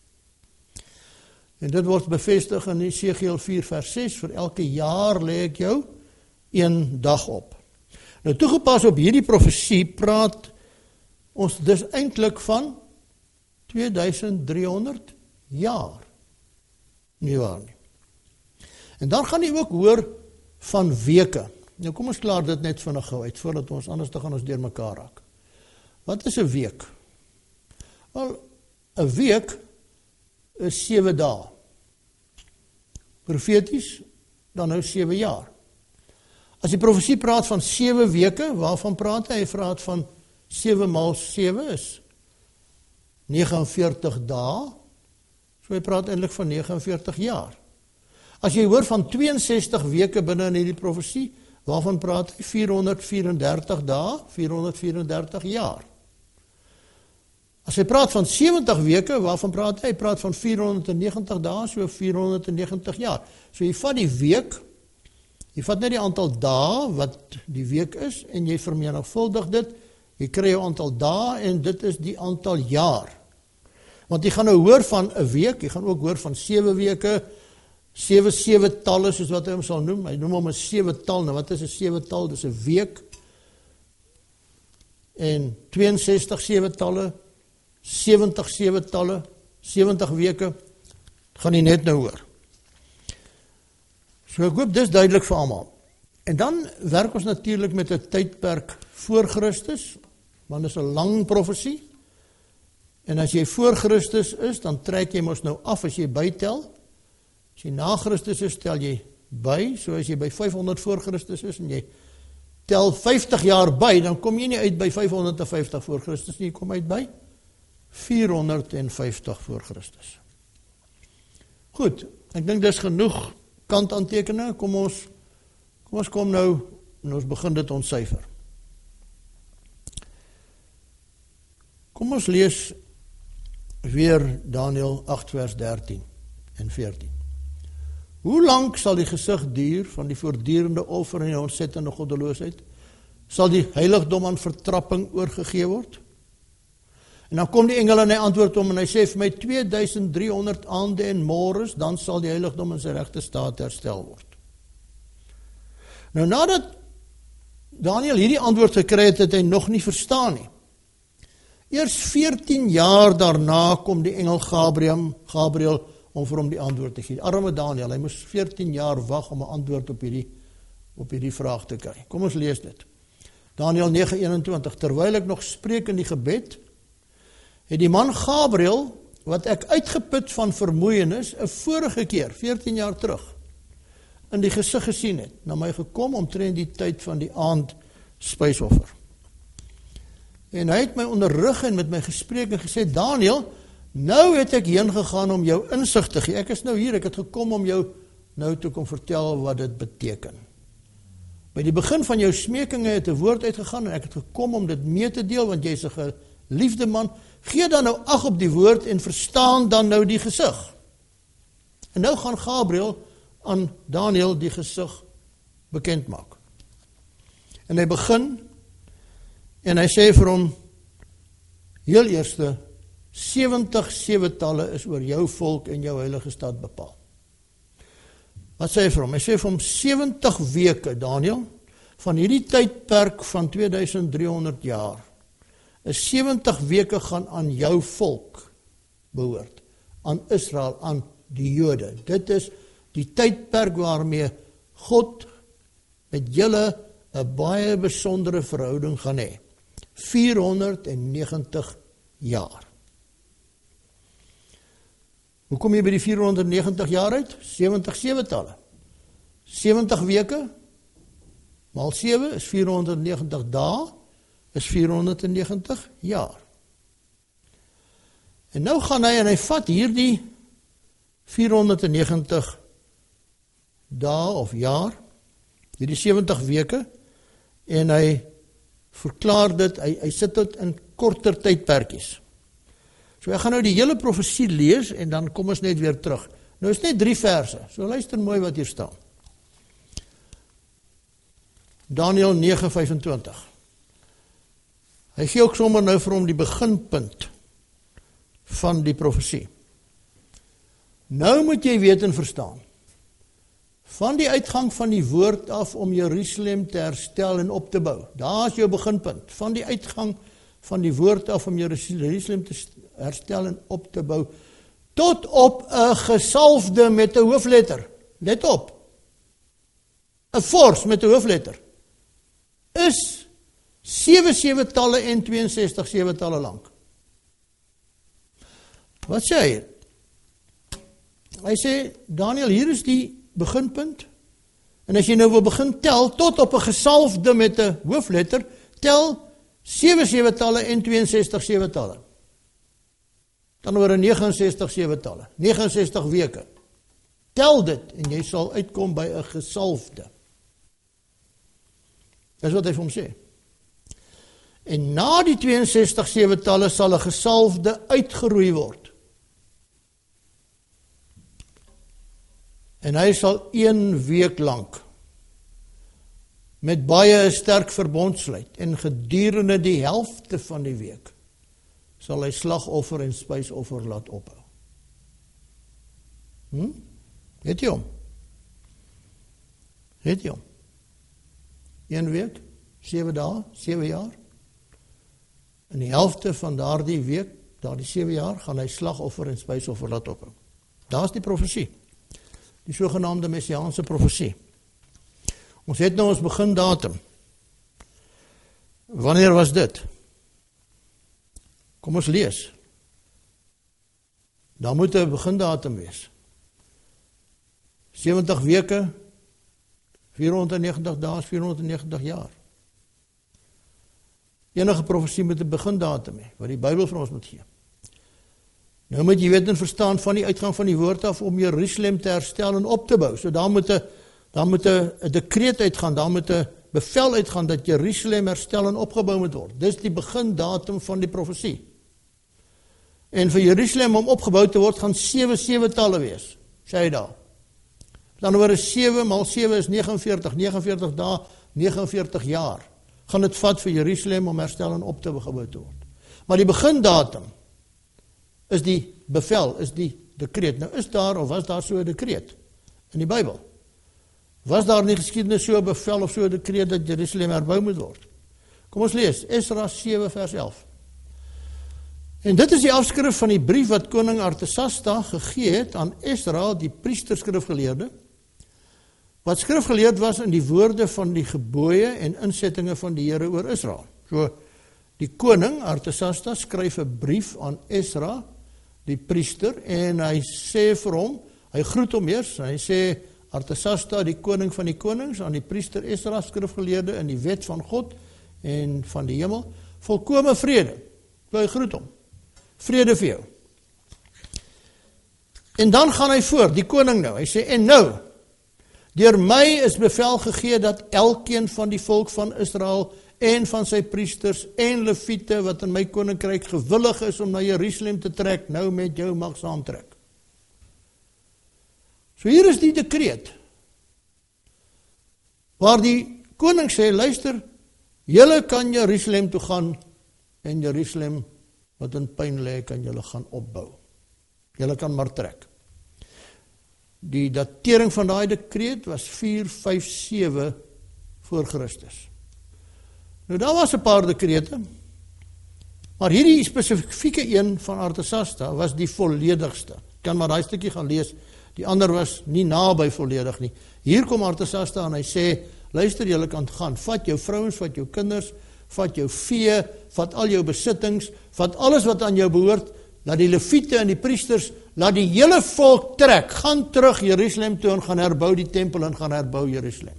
En dit word bevestig in Esegiel vier vers ses, vir elke jaar lê ek jou een dag op. Nou toegepas op hierdie profesie praat ons dus eintlik van twee duisend driehonderd jaar. Nie waar nie. En dan gaan jy ook hoor van weke. Nou kom ons klaar dit net vinnig gou uit, voordat ons anders te gaan ons deur mekaar raak. Wat is 'n week? Wel, 'n week is sewe dae. Profeties, dan nou sewe jaar. As die profesie praat van sewe weke, waarvan praat hy? Hy praat van sewe maal sewe is negenenveertig dae. So hy praat eintlik van negenenveertig jaar. As jy hoor van tweeënsestig weke binne in hierdie profesie, waarvan praat hy? vierhonderdvierendertig dae, vierhonderdvierendertig jaar. As hy praat van sewentig weke, waarvan praat hy? Hy praat van vierhonderdnegentig dae, so vierhonderdnegentig jaar. So jy vat die week, jy vat net die aantal dae wat die week is, en jy vermenigvuldig dit, jy kry jou aantal dae, en dit is die aantal jaar. Want jy gaan nou hoor van 'n week, jy gaan ook hoor van sewe weke, sewe sewe talle, soos wat hy hom sal noem. Hy noem hom 'n sewe tal. Nou wat is 'n sewe tal? Dis 'n week. En tweeënsestig sewe talle, sewentig sewe talle, sewentig weke, gaan jy net nou hoor. So ek hoop dis duidelik vir almal. En dan werk ons natuurlik met 'n tydperk voor Christus, want dit is 'n lang profesie. En as jy voor Christus is, dan trek jy mos nou af as jy bytel. As jy na Christus is, tel jy by. So as jy by vyfhonderd voor Christus is en jy tel vyftig jaar by, dan kom jy nie uit by vyfhonderdvyftig voor Christus nie, jy kom uit by vierhonderdvyftig voor Christus. Goed, ek dink dis genoeg kantaantekeninge. Kom ons kom ons kom nou en ons begin dit ontsyfer. Kom ons lees weer Daniël agt vers dertien en veertien. Hoe lang sal die gesig duur van die voortdurende offer en die ontsettende goddeloosheid? Sal die heiligdom aan vertrapping oorgegee word? En dan kom die engel en hy antwoord hom en hy sê vir my twee duisend drie honderd aande en môres, dan sal die heiligdom in sy regte staat herstel word. Nou nadat Daniël hierdie antwoord gekry het, het hy nog nie verstaan nie. Eers veertien jaar daarna kom die engel Gabriel, Gabriel om vir hom die antwoord te gee. Arme Daniël, hy moes veertien jaar wag om 'n antwoord op hierdie, op hierdie vraag te kry. Kom ons lees dit. Daniël negen eenentwintig, terwyl ek nog spreek in die gebed, het die man Gabriel, wat ek uitgeput van vermoeienis, 'n vorige keer, veertien jaar terug, in die gesig gesien het, na my gekom omtrent die tyd van die aand spysoffer. En hy het my onderrig en met my gespreek en gesê, Daniël, nou het ek heen gegaan om jou insig te gee. Ek is nou hier, ek het gekom om jou nou te kom vertel wat dit beteken. By die begin van jou smekinge het 'n woord uitgegaan en ek het gekom om dit mee te deel, want jy is 'n geliefde man. Gee dan nou ag op die woord en verstaan dan nou die gesig. En nou gaan Gabriel aan Daniël die gesig bekend maak. En hy begin en hy sê vir hom, heel eerste, sewentig sewetalle is oor jou volk en jou heilige stad bepaal. Wat sê hy vir hom? Hy sê vir hom, sewentig weke, Daniël, van hierdie tydperk van twee duisend drie honderd jaar, is sewentig weke gaan aan jou volk behoort, aan Israel, aan die Jode. Dit is die tydperk waarmee God met julle 'n baie besondere verhouding gaan hê. vierhonderdnegentig jaar. Hoe kom jy by die vierhonderdnegentig jaar uit? sewentig sewetalle. sewentig weke, maal sewe is vierhonderdnegentig dae, is vierhonderdnegentig jaar. En nou gaan hy en hy vat hierdie vierhonderdnegentig dae of jaar, hierdie sewentig weke, en hy verklaar dit, hy, hy sit dit in korter tydperkies. So ek gaan nou die hele profesie lees, en dan kom ons net weer terug. Nou is net drie verse, so luister mooi wat hier staan. Daniël negen vyfentwintig. Hy gee ook sommer nou vir hom die beginpunt van die profesie. Nou moet jy weet en verstaan, van die uitgang van die woord af om Jerusalem te herstel en op te bou. Daar is jou beginpunt. Van die uitgang van die woord af om Jerusalem te herstel en op te bou, tot op 'n gesalfde met 'n hoofletter. Let op. 'n Vors met 'n hoofletter. Is sewe sewetalle en twee ses sewetalle lank. Wat sê hy? Hy sê, Daniël, hier is die beginpunt, en as jy nou wil begin tel, tot op 'n gesalfde met 'n hoofletter, tel sewe sewetalle en twee ses sewetalle. Dan oor 'n ses nege sewetalle, ses nege weke. Tel dit, en jy sal uitkom by 'n gesalfde. Dis wat hy vir hom sê. En na die ses nege sewetalle sal 'n gesalfde uitgeroei word. En hy sal een week lank met baie sterk verbond sluit, en gedurende die helfte van die week sal hy slagoffer en spysoffer laat ophou. Hm? Het jy hom? Het jy hom? Een week, sewe dae, sewe jaar. In die helfte van daardie week, daardie sewe jaar, gaan hy slagoffer en spysoffer laat ophou. Daar is die profesie. Die sogenaamde messiaanse profesie. Ons het nou ons begindatum. Wanneer was dit? Kom ons lees. Daar moet 'n begindatum wees. sewentig weke, vierhonderdnegentig dae, vierhonderdnegentig jaar. Enige profesie moet 'n begindatum hê, wat die Bybel vir ons moet gee. Nou moet jy weet en verstaan van die uitgang van die woord af om Jerusalem te herstel en op te bou. So daar moet 'n daar moet 'n dekreet uitgaan, daar moet 'n bevel uitgaan dat Jerusalem herstel en opgebou moet word. Dis die begindatum van die profesie. En vir Jerusalem om opgebou te word gaan sewe sewetalle wees, sê hy daar. Dan oor is sewe maal sewe is negenenveertig, negenenveertig dae, negenenveertig jaar. Gaan dit vat vir Jerusalem om herstel en op te gebou te word. Maar die begindatum is die bevel, is die dekreet. Nou is daar, of was daar so 'n dekreet in die Bybel? Was daar in die geskiedenis so 'n bevel of so 'n dekreet dat Jerusalem herbou moet word? Kom ons lees, Esra sewe vers elf. En dit is die afskrif van die brief wat koning Artasasta gegee het aan Esra, die priesterskrifgeleerde, wat skrifgeleerd was in die woorde van die gebooie en insettinge van die Here oor Israel. So, die koning Artasasta skryf 'n brief aan Esra, die priester, en hy sê vir hom, hy groet hom eers, hy sê, Artasasta, die koning van die konings, aan die priester Esra, skrifgeleerde in die wet van God en van die hemel, volkome vrede. So hy groet hom. Vrede vir jou. En dan gaan hy voort, die koning nou, hy sê, en nou, deur my is bevel gegee dat elkeen van die volk van Israel en van sy priesters en leviete wat in my koninkryk gewillig is om na Jerusalem te trek, nou met jou mag saamtrek. So hier is die dekreet, waar die koning sê, luister, julle kan Jerusalem toe gaan, en Jerusalem wat in pyn lê, kan julle gaan opbou. Julle kan maar trek. Die datering van daai dekreet was vier vyf sewe voor Christus. Nou daar was 'n paar dekrete, maar hierdie spesifieke een van Artasasta was die volledigste. Kan maar daai stukkie gaan lees. Die ander was nie naby volledig nie. Hier kom Artasasta en hy sê, luister, julle kan gaan, vat jou vrouens, vat jou kinders, vat jou vee, vat al jou besittings, vat alles wat aan jou behoort, laat die leviete en die priesters, laat die hele volk trek, gaan terug Jerusalem toe en gaan herbou die tempel en gaan herbou Jerusalem.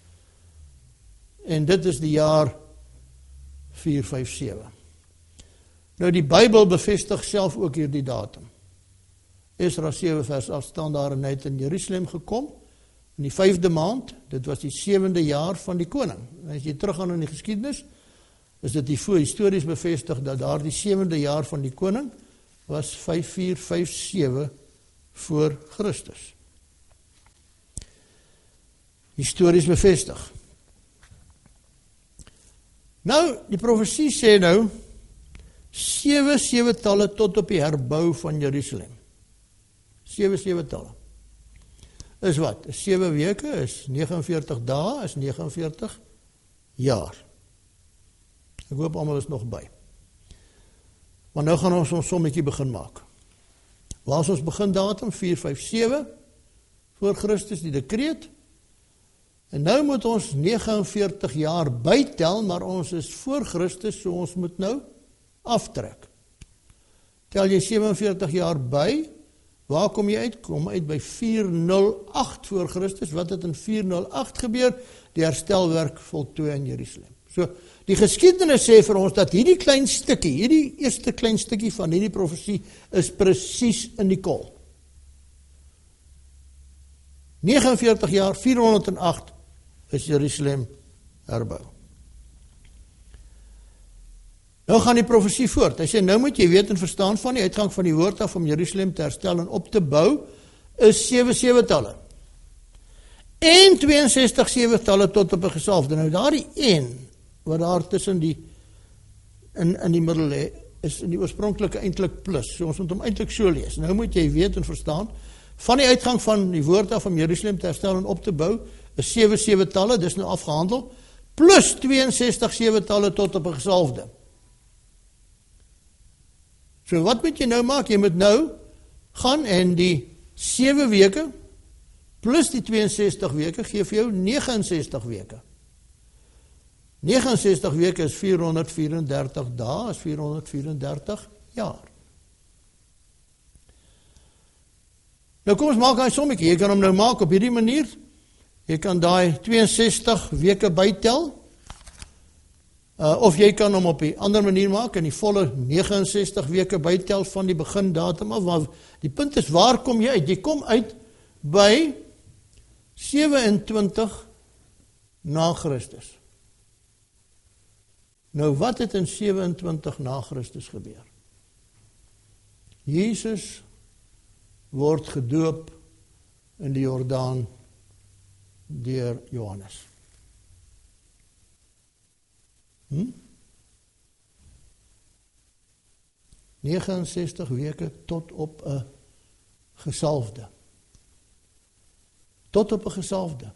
En dit is die jaar vier vyf sewe. Nou die Bybel bevestig self ook hierdie datum. Esra sewe vers af staan daar en hy het in Jerusalem gekom, in die vyfde maand, dit was die sewende jaar van die koning. En as jy teruggaan in die geskiedenis, is dit die voor histories bevestig dat daar die sewende jaar van die koning was vyf vier vyf sewe voor Christus. Histories bevestig. Nou, die profesie sê nou, sewe sewe talle tot op die herbou van Jerusalem. Sewe sewe talle. Is wat? Is sewe weke, is negenenveertig dae, is negenenveertig jaar. Ek hoop almal is nog by. Maar nou gaan ons ons sommetjie begin maak. Waar is ons begin datum? vier vyf sewe voor Christus die dekreet. En nou moet ons negenenveertig jaar bytel, maar ons is voor Christus, so ons moet nou aftrek. Tel jy sewenveertig jaar by, waar kom jy uit? Kom uit by vier nul agt voor Christus. Wat het in vier nul agt gebeur? Die herstelwerk voltooi in Jerusalem. So, die geskiedenis sê vir ons dat hierdie klein stukkie, hierdie eerste klein stukkie van hierdie profesie is presies in die kol. negenenveertig jaar, vier nul agt is Jerusalem herbou. Nou gaan die profesie voort. Hy sê, nou moet jy weet en verstaan van die uitgang van die woord af om Jerusalem te herstel en op te bou, is sewe sewe talle. En tweeënsestig sewe talle tot op 'n gesalfde. Nou daar die een, wat daar tussen die, in, in die middel he, is in die oorspronklike eintlik plus. So ons moet hom eintlik so lees. Nou moet jy weet en verstaan, van die uitgang van die woord af om Jerusalem te herstel en op te bou, is sewe sewe talle, dis nou afgehandel, plus tweeënsestig sewe talle tot op 'n gesalfde. So wat moet jy nou maak? Jy moet nou gaan en die sewe weke plus die tweeënsestig weke gee vir jou negenensestig weke. negenensestig weke is vierhonderdvierendertig dae, is vierhonderdvierendertig jaar. Nou kom ons maak hy sommetjie, jy kan hom nou maak op hierdie manier. Jy kan daai tweeënsestig weke bytel. Uh, of jy kan hom op die ander manier maak en die volle negenensestig weke bytel van die begin datum af. Maar die punt is, waar kom jy uit? Jy kom uit by sewenentwintig na Christus. Nou wat het in sewenentwintig na Christus gebeur? Jesus word gedoop in die Jordaan deur Johannes. Hm? neges en sestig weke tot op 'n gesalfde. Tot op 'n gesalfde.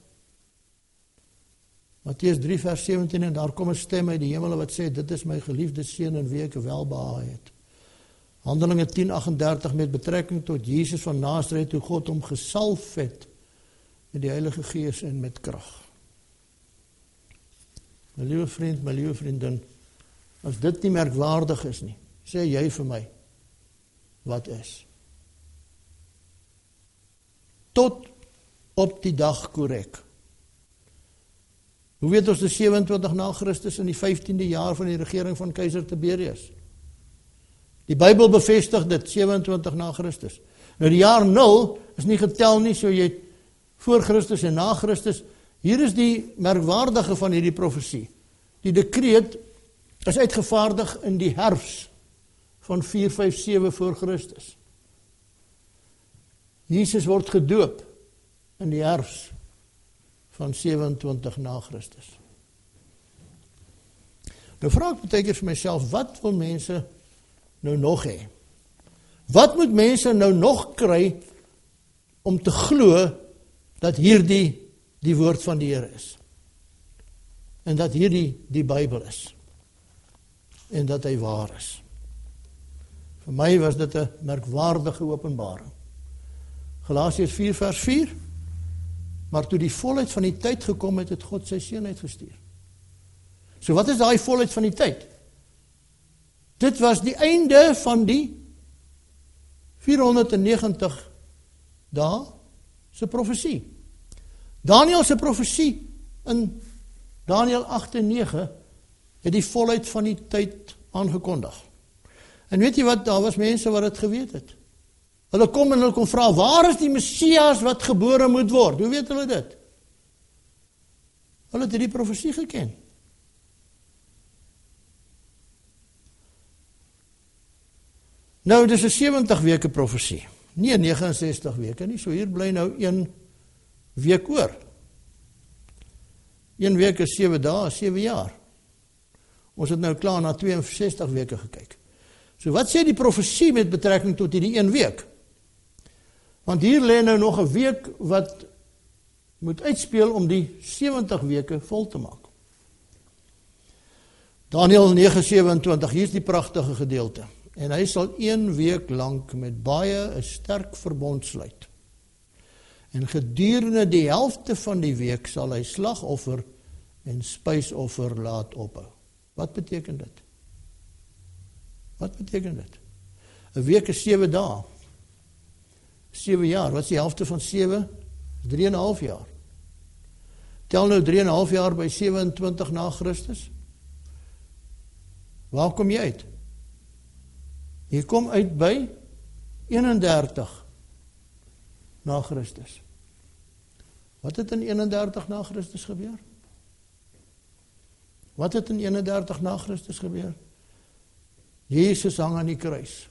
Matteus drie vers sewentien, en daar kom 'n stem uit die hemele wat sê, dit is my geliefde seun in wie ek welbehae het. Handelinge tien agt en dertig met betrekking tot Jesus van Nasaret, hoe God hom gesalf het met die Heilige Gees en met krag. My liewe vriend, my liewe vriendin, as dit nie merkwaardig is nie, sê jy vir my, wat is? Tot op die dag korrek. Hoe weet ons dis sewe-en-twintig na Christus in die vyftiende jaar van die regering van keiser Tiberius? Die Bybel bevestig dit, sewe-en-twintig na Christus. Nou die jaar nul is nie getel nie, so jy voor Christus en na Christus. Hier is die merkwaardige van hierdie profesie. Die dekreet is uitgevaardig in die herfs van vier vyf sewe voor Christus. Jesus word gedoop in die herfs van sewe-en-twintig na Christus. Nou vra ek baie keer vir myself, wat wil mense nou nog hê? Wat moet mense nou nog kry om te glo dat hierdie die woord van die Here is? En dat hierdie die Bybel is? En dat hy waar is? Vir my was dit 'n merkwaardige openbaring. Galasiërs vier vers vier, maar toe die volheid van die tyd gekom het, het God sy seun uitgestuur. So wat is daai volheid van die tyd? Dit was die einde van die vierhonderdnegentig dae se profesie. Daniël se profesie in Daniël agt en nege het die volheid van die tyd aangekondig. En weet jy wat, daar was mense wat dit geweet het. Hulle kom en hulle kom vra, waar is die Messias wat gebore moet word? Hoe weet hulle dit? Hulle het hierdie profesie geken. Nou, dis 'n sewentig weke profesie. Nie neges en sestig weke nie, so hier bly nou een week oor. Een week is sewe dae, sewe jaar. Ons het nou klaar na twee en sestig weke gekyk. So wat sê die profesie met betrekking tot hierdie een week? Want hier lê nou nog 'n week wat moet uitspeel om die sewentig weke vol te maak. Daniël nege sewe-en-twintig, hier is die pragtige gedeelte. En hy sal een week lank met baie 'n sterk verbond sluit. En gedurende die helfte van die week sal hy slagoffer en spysoffer laat ophou. Wat beteken dit? Wat beteken dit? 'n Week is sewe dae. sewe jaar, wat is die helfte van sewe? drie en 'n half jaar. Tel nou drie en 'n half jaar by sewe-en-twintig na Christus. Waar kom jy uit? Jy kom uit by eenendertig na Christus. Wat het in eenendertig na Christus gebeur? Wat het in eenendertig na Christus gebeur? Jesus hang aan die kruis.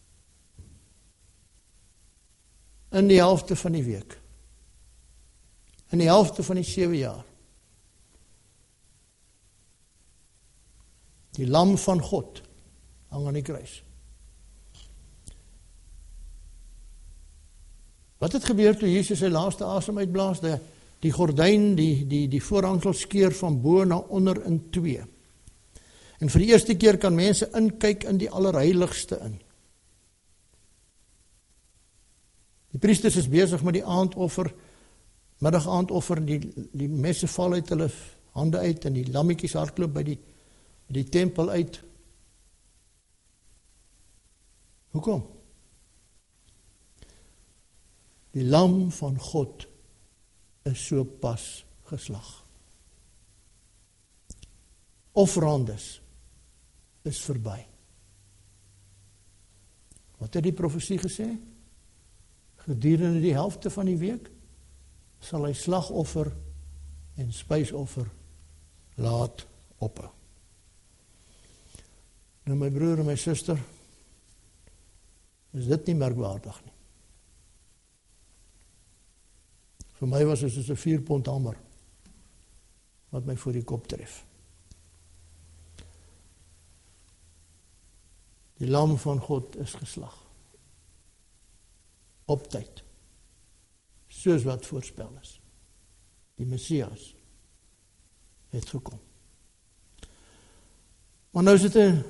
In die helfte van die week. In die helfte van die sewe jaar. Die lam van God hang aan die kruis. Wat het gebeur toe Jesus sy laaste asem uitblaas? Die, die gordyn, die, die, die voorhangsel skeur van bo na onder in twee. En vir die eerste keer kan mense inkyk in die allerheiligste in. Die priesters is besig met die aandoffer, middag-aandoffer, die, die messe val uit hulle hande uit en die lammetjies hardloop by die, by die tempel uit. Hoekom? Die lam van God is so pas geslag. Offerandes is verby. Wat het die profesie gesê? Gedurende die helfte van die week sal hy slagoffer en spysoffer laat ophou. Nou my broer en my suster, is dit nie merkwaardig nie? Vir my was dit soos 'n vier pond hamer wat my voor die kop tref. Die lam van God is geslag. Op tyd. Soos wat voorspel is. Die Messias het gekom. Maar nou is dit 'n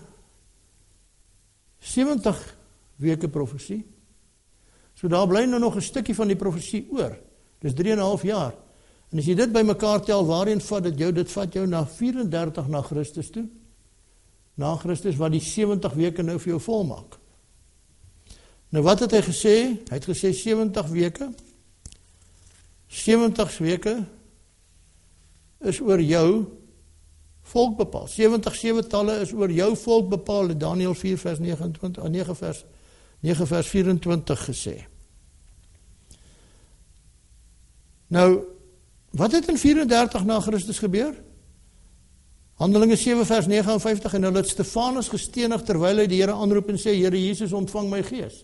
sewentig weke profesie. So daar bly nou nog 'n stukkie van die profesie oor. Dis drie en 'n half jaar. En as jy dit bymekaar tel, waarheen vat dit jou? Dit vat jou na vyf en dertig na Christus toe. Na Christus wat die sewentig weke nou vir jou volmaak. Nou wat het hy gesê? Hy het gesê sewentig weke. sewentig weke is oor jou volk bepaal. sewentig sewe-talle is oor jou volk bepaal, het Daniël vier vers negenentwintig, nege vers, nege vers vyf-en-twintig gesê. Nou, wat het in vyf en dertig na Christus gebeur? Handelinge sewe vers nege en vyftig, en hulle het Stefanus gestenig terwyl hy die Here aanroep en sê, Here Jesus, ontvang my gees.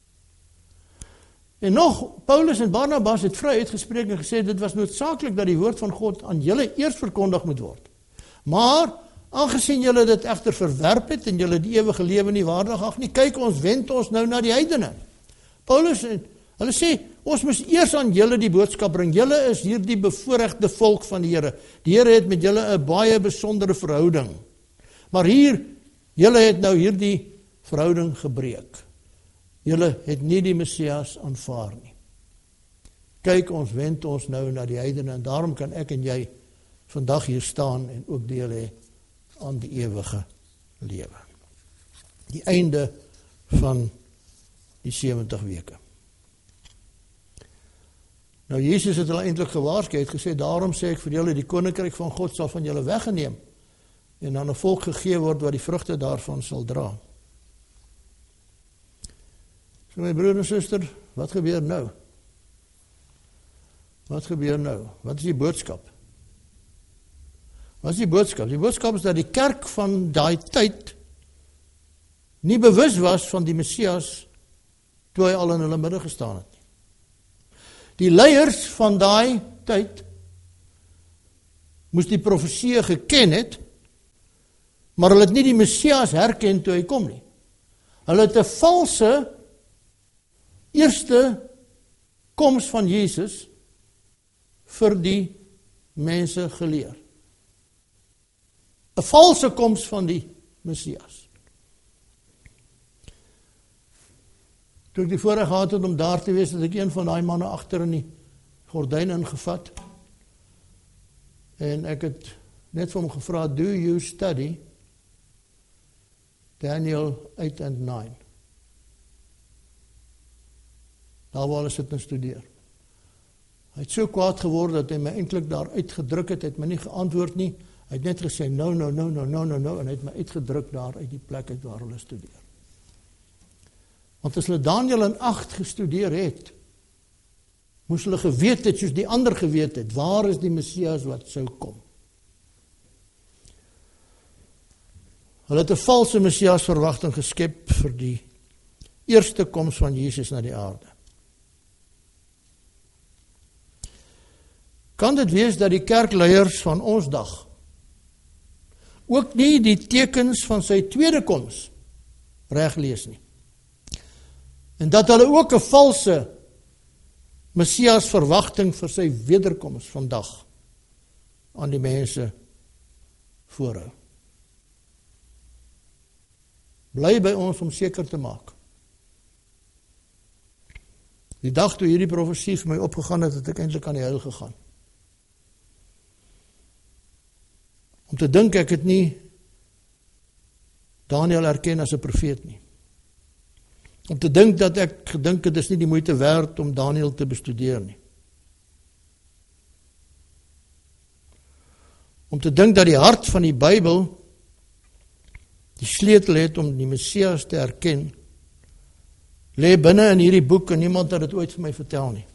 En nog, Paulus en Barnabas het vry uitgespreek en gesê, dit was noodsaaklik dat die woord van God aan julle eers verkondig moet word. Maar, aangesien julle dit egter verwerp het en julle die ewige lewe nie waardig ag nie, kyk ons, wend ons nou na die heidene. Paulus, hulle sê, ons moes eers aan julle die boodskap bring. Julle is hier die bevoorregte volk van die Here. Die Here het met julle 'n baie besondere verhouding. Maar hier, julle het nou hierdie verhouding gebreek. Julle het nie die Messias aanvaar nie. Kyk, ons wend ons nou na die heidene, en daarom kan ek en jy vandag hier staan en ook deel hê aan die ewige lewe. Die einde van die sewentig weke. Nou, Jesus het hulle eintlik gewaarsku, hy het gesê, daarom sê ek vir julle, die koninkryk van God sal van julle weggeneem en aan 'n volk gegee word wat die vrugte daarvan sal dra. So my broer en suster, wat gebeur nou? Wat gebeur nou? Wat is die boodskap? Wat is die boodskap? Die boodskap is dat die kerk van daai tyd nie bewus was van die Messias toe hy al in hulle midde gestaan het. Die leiers van daai tyd moes die profeseë geken het, maar hulle het nie die Messias herken toe hy kom nie. Hulle het 'n valse eerste koms van Jesus vir die mense geleer. 'n Valse koms van die Messias. Toe ek die voorreg gehad het om daar te wees, het ek een van daai manne agter in die gordyn ingevat. En ek het net vir hom gevra, do you study Daniel eight and nine? Daar waar hulle sit en studeer. Hy het so kwaad geword dat hy my eintlik daar uitgedruk het, hy het my nie geantwoord nie. Hy het net gesê, no, no, no, no, no, no, no, en hy het my uitgedruk daar uit die plek uit waar hulle studeer. Want as hulle Daniël in agt gestudeer het, moes hulle geweet het, soos die ander geweet het, waar is die Messias wat sou kom. Hulle het 'n valse Messias verwagting geskep vir die eerste koms van Jesus na die aarde. Kan dit wees dat die kerkleiers van ons dag ook nie die tekens van sy tweede koms reg lees nie? En dat hulle ook 'n valse Messias verwagting vir sy wederkoms vandag aan die mense voorhou. Bly by ons om seker te maak. Die dag toe hierdie profesie vir my opgegaan het, het ek eintlik aan die huil gegaan. Om te dink ek het nie Daniël erken as 'n profeet nie. Om te dink dat ek gedink het, is nie die moeite werd om Daniël te bestudeer nie. Om te dink dat die hart van die Bybel die sleutel het om die Messias te erken, lê binne in hierdie boek en niemand het dit ooit vir my vertel nie.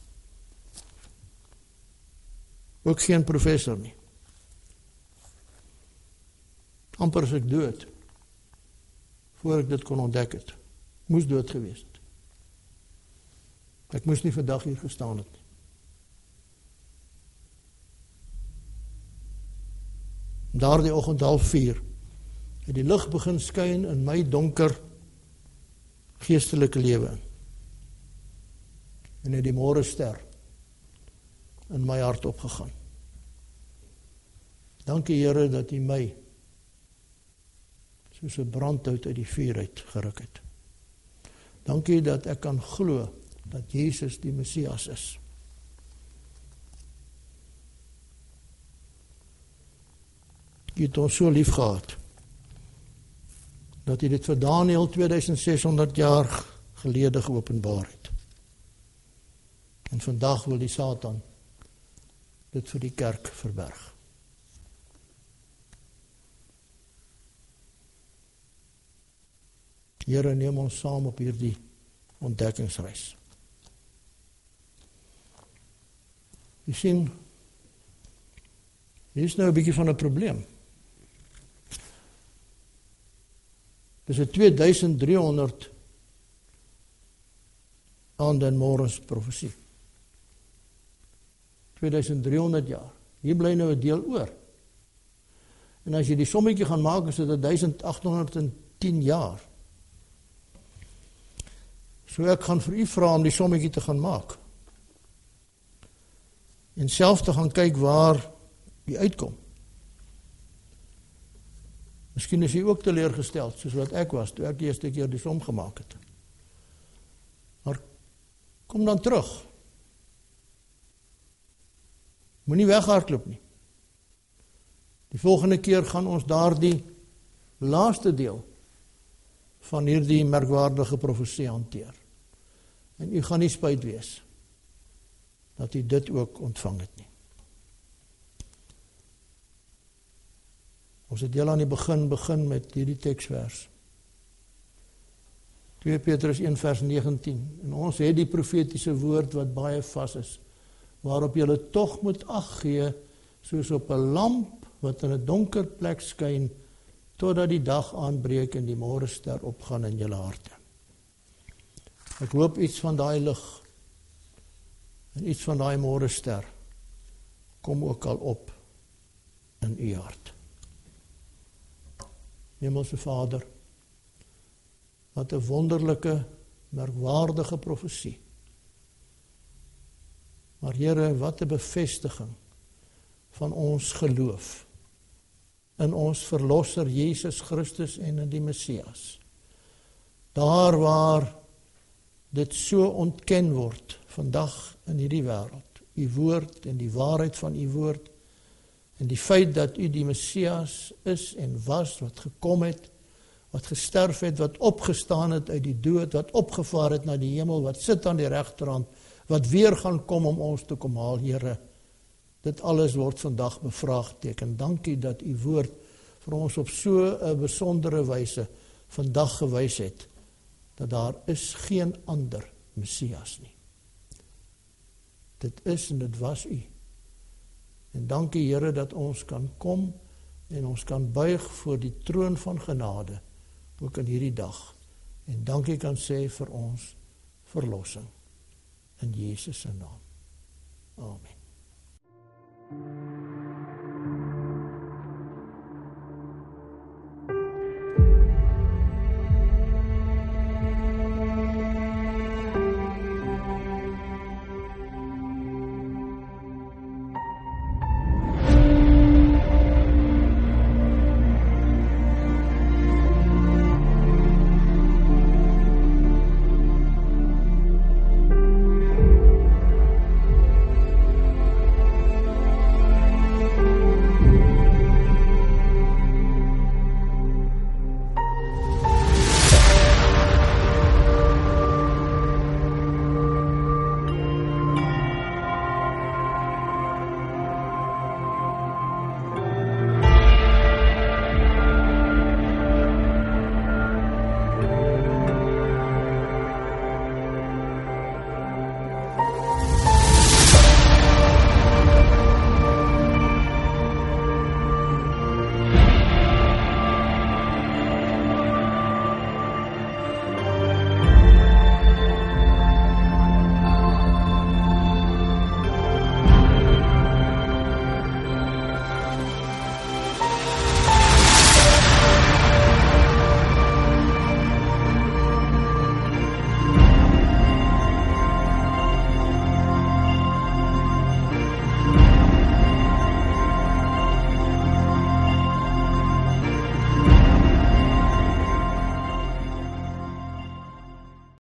Ook geen professor nie. Amper as ek dood, voor ek dit kon ontdek het. Moes dood gewees het. Ek moes nie vandag hier gestaan het nie. daardie oggend half vier, het die lig begin skyn in my donker geestelike lewe. En het die môrester in my hart opgegaan. Dankie Here dat U my soos 'n brandhout uit die vuur uit geruk het. Dankie dat ek kan glo dat Jesus die Messias is. U het ons so lief gehad, dat U dit vir Daniël tweeduisend seshonderd jaar gelede geopenbaar het. En vandag wil die Satan dit vir die kerk verberg. Here, neem ons saam op hierdie ontdekkingsreis. Jy sien, hier is nou 'n bietjie van 'n probleem. Dis 'n twee duisend driehonderd aande en môres profesie. twee duisend driehonderd jaar. Hier bly nou 'n deel oor. En as jy die sommetjie gaan maak, is dit duisend agt honderd tien jaar. So ek gaan vir u vra om die sommetjie te gaan maak. En self te gaan kyk waar u uitkom. Miskien is u ook teleurgesteld, soos wat ek was, toe ek die eerste keer die som gemaak het. Maar kom dan terug. Moenie weghardloop nie. Die volgende keer gaan ons daardie laaste deel van hierdie merkwaardige profesie hanteer. En u gaan nie spyt wees dat u dit ook ontvang het nie. Ons het heel aan die begin begin met hierdie teksvers. twee Petrus een vers negentien. En ons het die profetiese woord wat baie vas is, waarop julle tog moet ag gee, soos op 'n lamp wat in 'n donker plek skyn, totdat die dag aanbreek en die môrester opgaan in julle harte. Ek hoop iets van daai lig en iets van daai môrester kom ook al op in u hart. Hemelse Vader, wat 'n wonderlike, merkwaardige profesie. Maar Here, wat 'n bevestiging van ons geloof in ons Verlosser Jesus Christus en in die Messias. Daar waar dit so ontken word vandag in hierdie wêreld, u woord en die waarheid van u woord, en die feit dat u die Messias is en was, wat gekom het, wat gesterf het, wat opgestaan het uit die dood, wat opgevaar het na die hemel, wat sit aan die regterhand, wat weer gaan kom om ons te kom haal, Here. Dit alles word vandag bevraagteken. Dankie dat u woord vir ons op so 'n besondere wyse vandag gewys het, dat daar is geen ander Messias nie. Dit is en dit was u. En dankie Here dat ons kan kom en ons kan buig voor die troon van genade, ook in hierdie dag. En dankie kan sê vir ons verlossing. In Jesus se naam. Amen.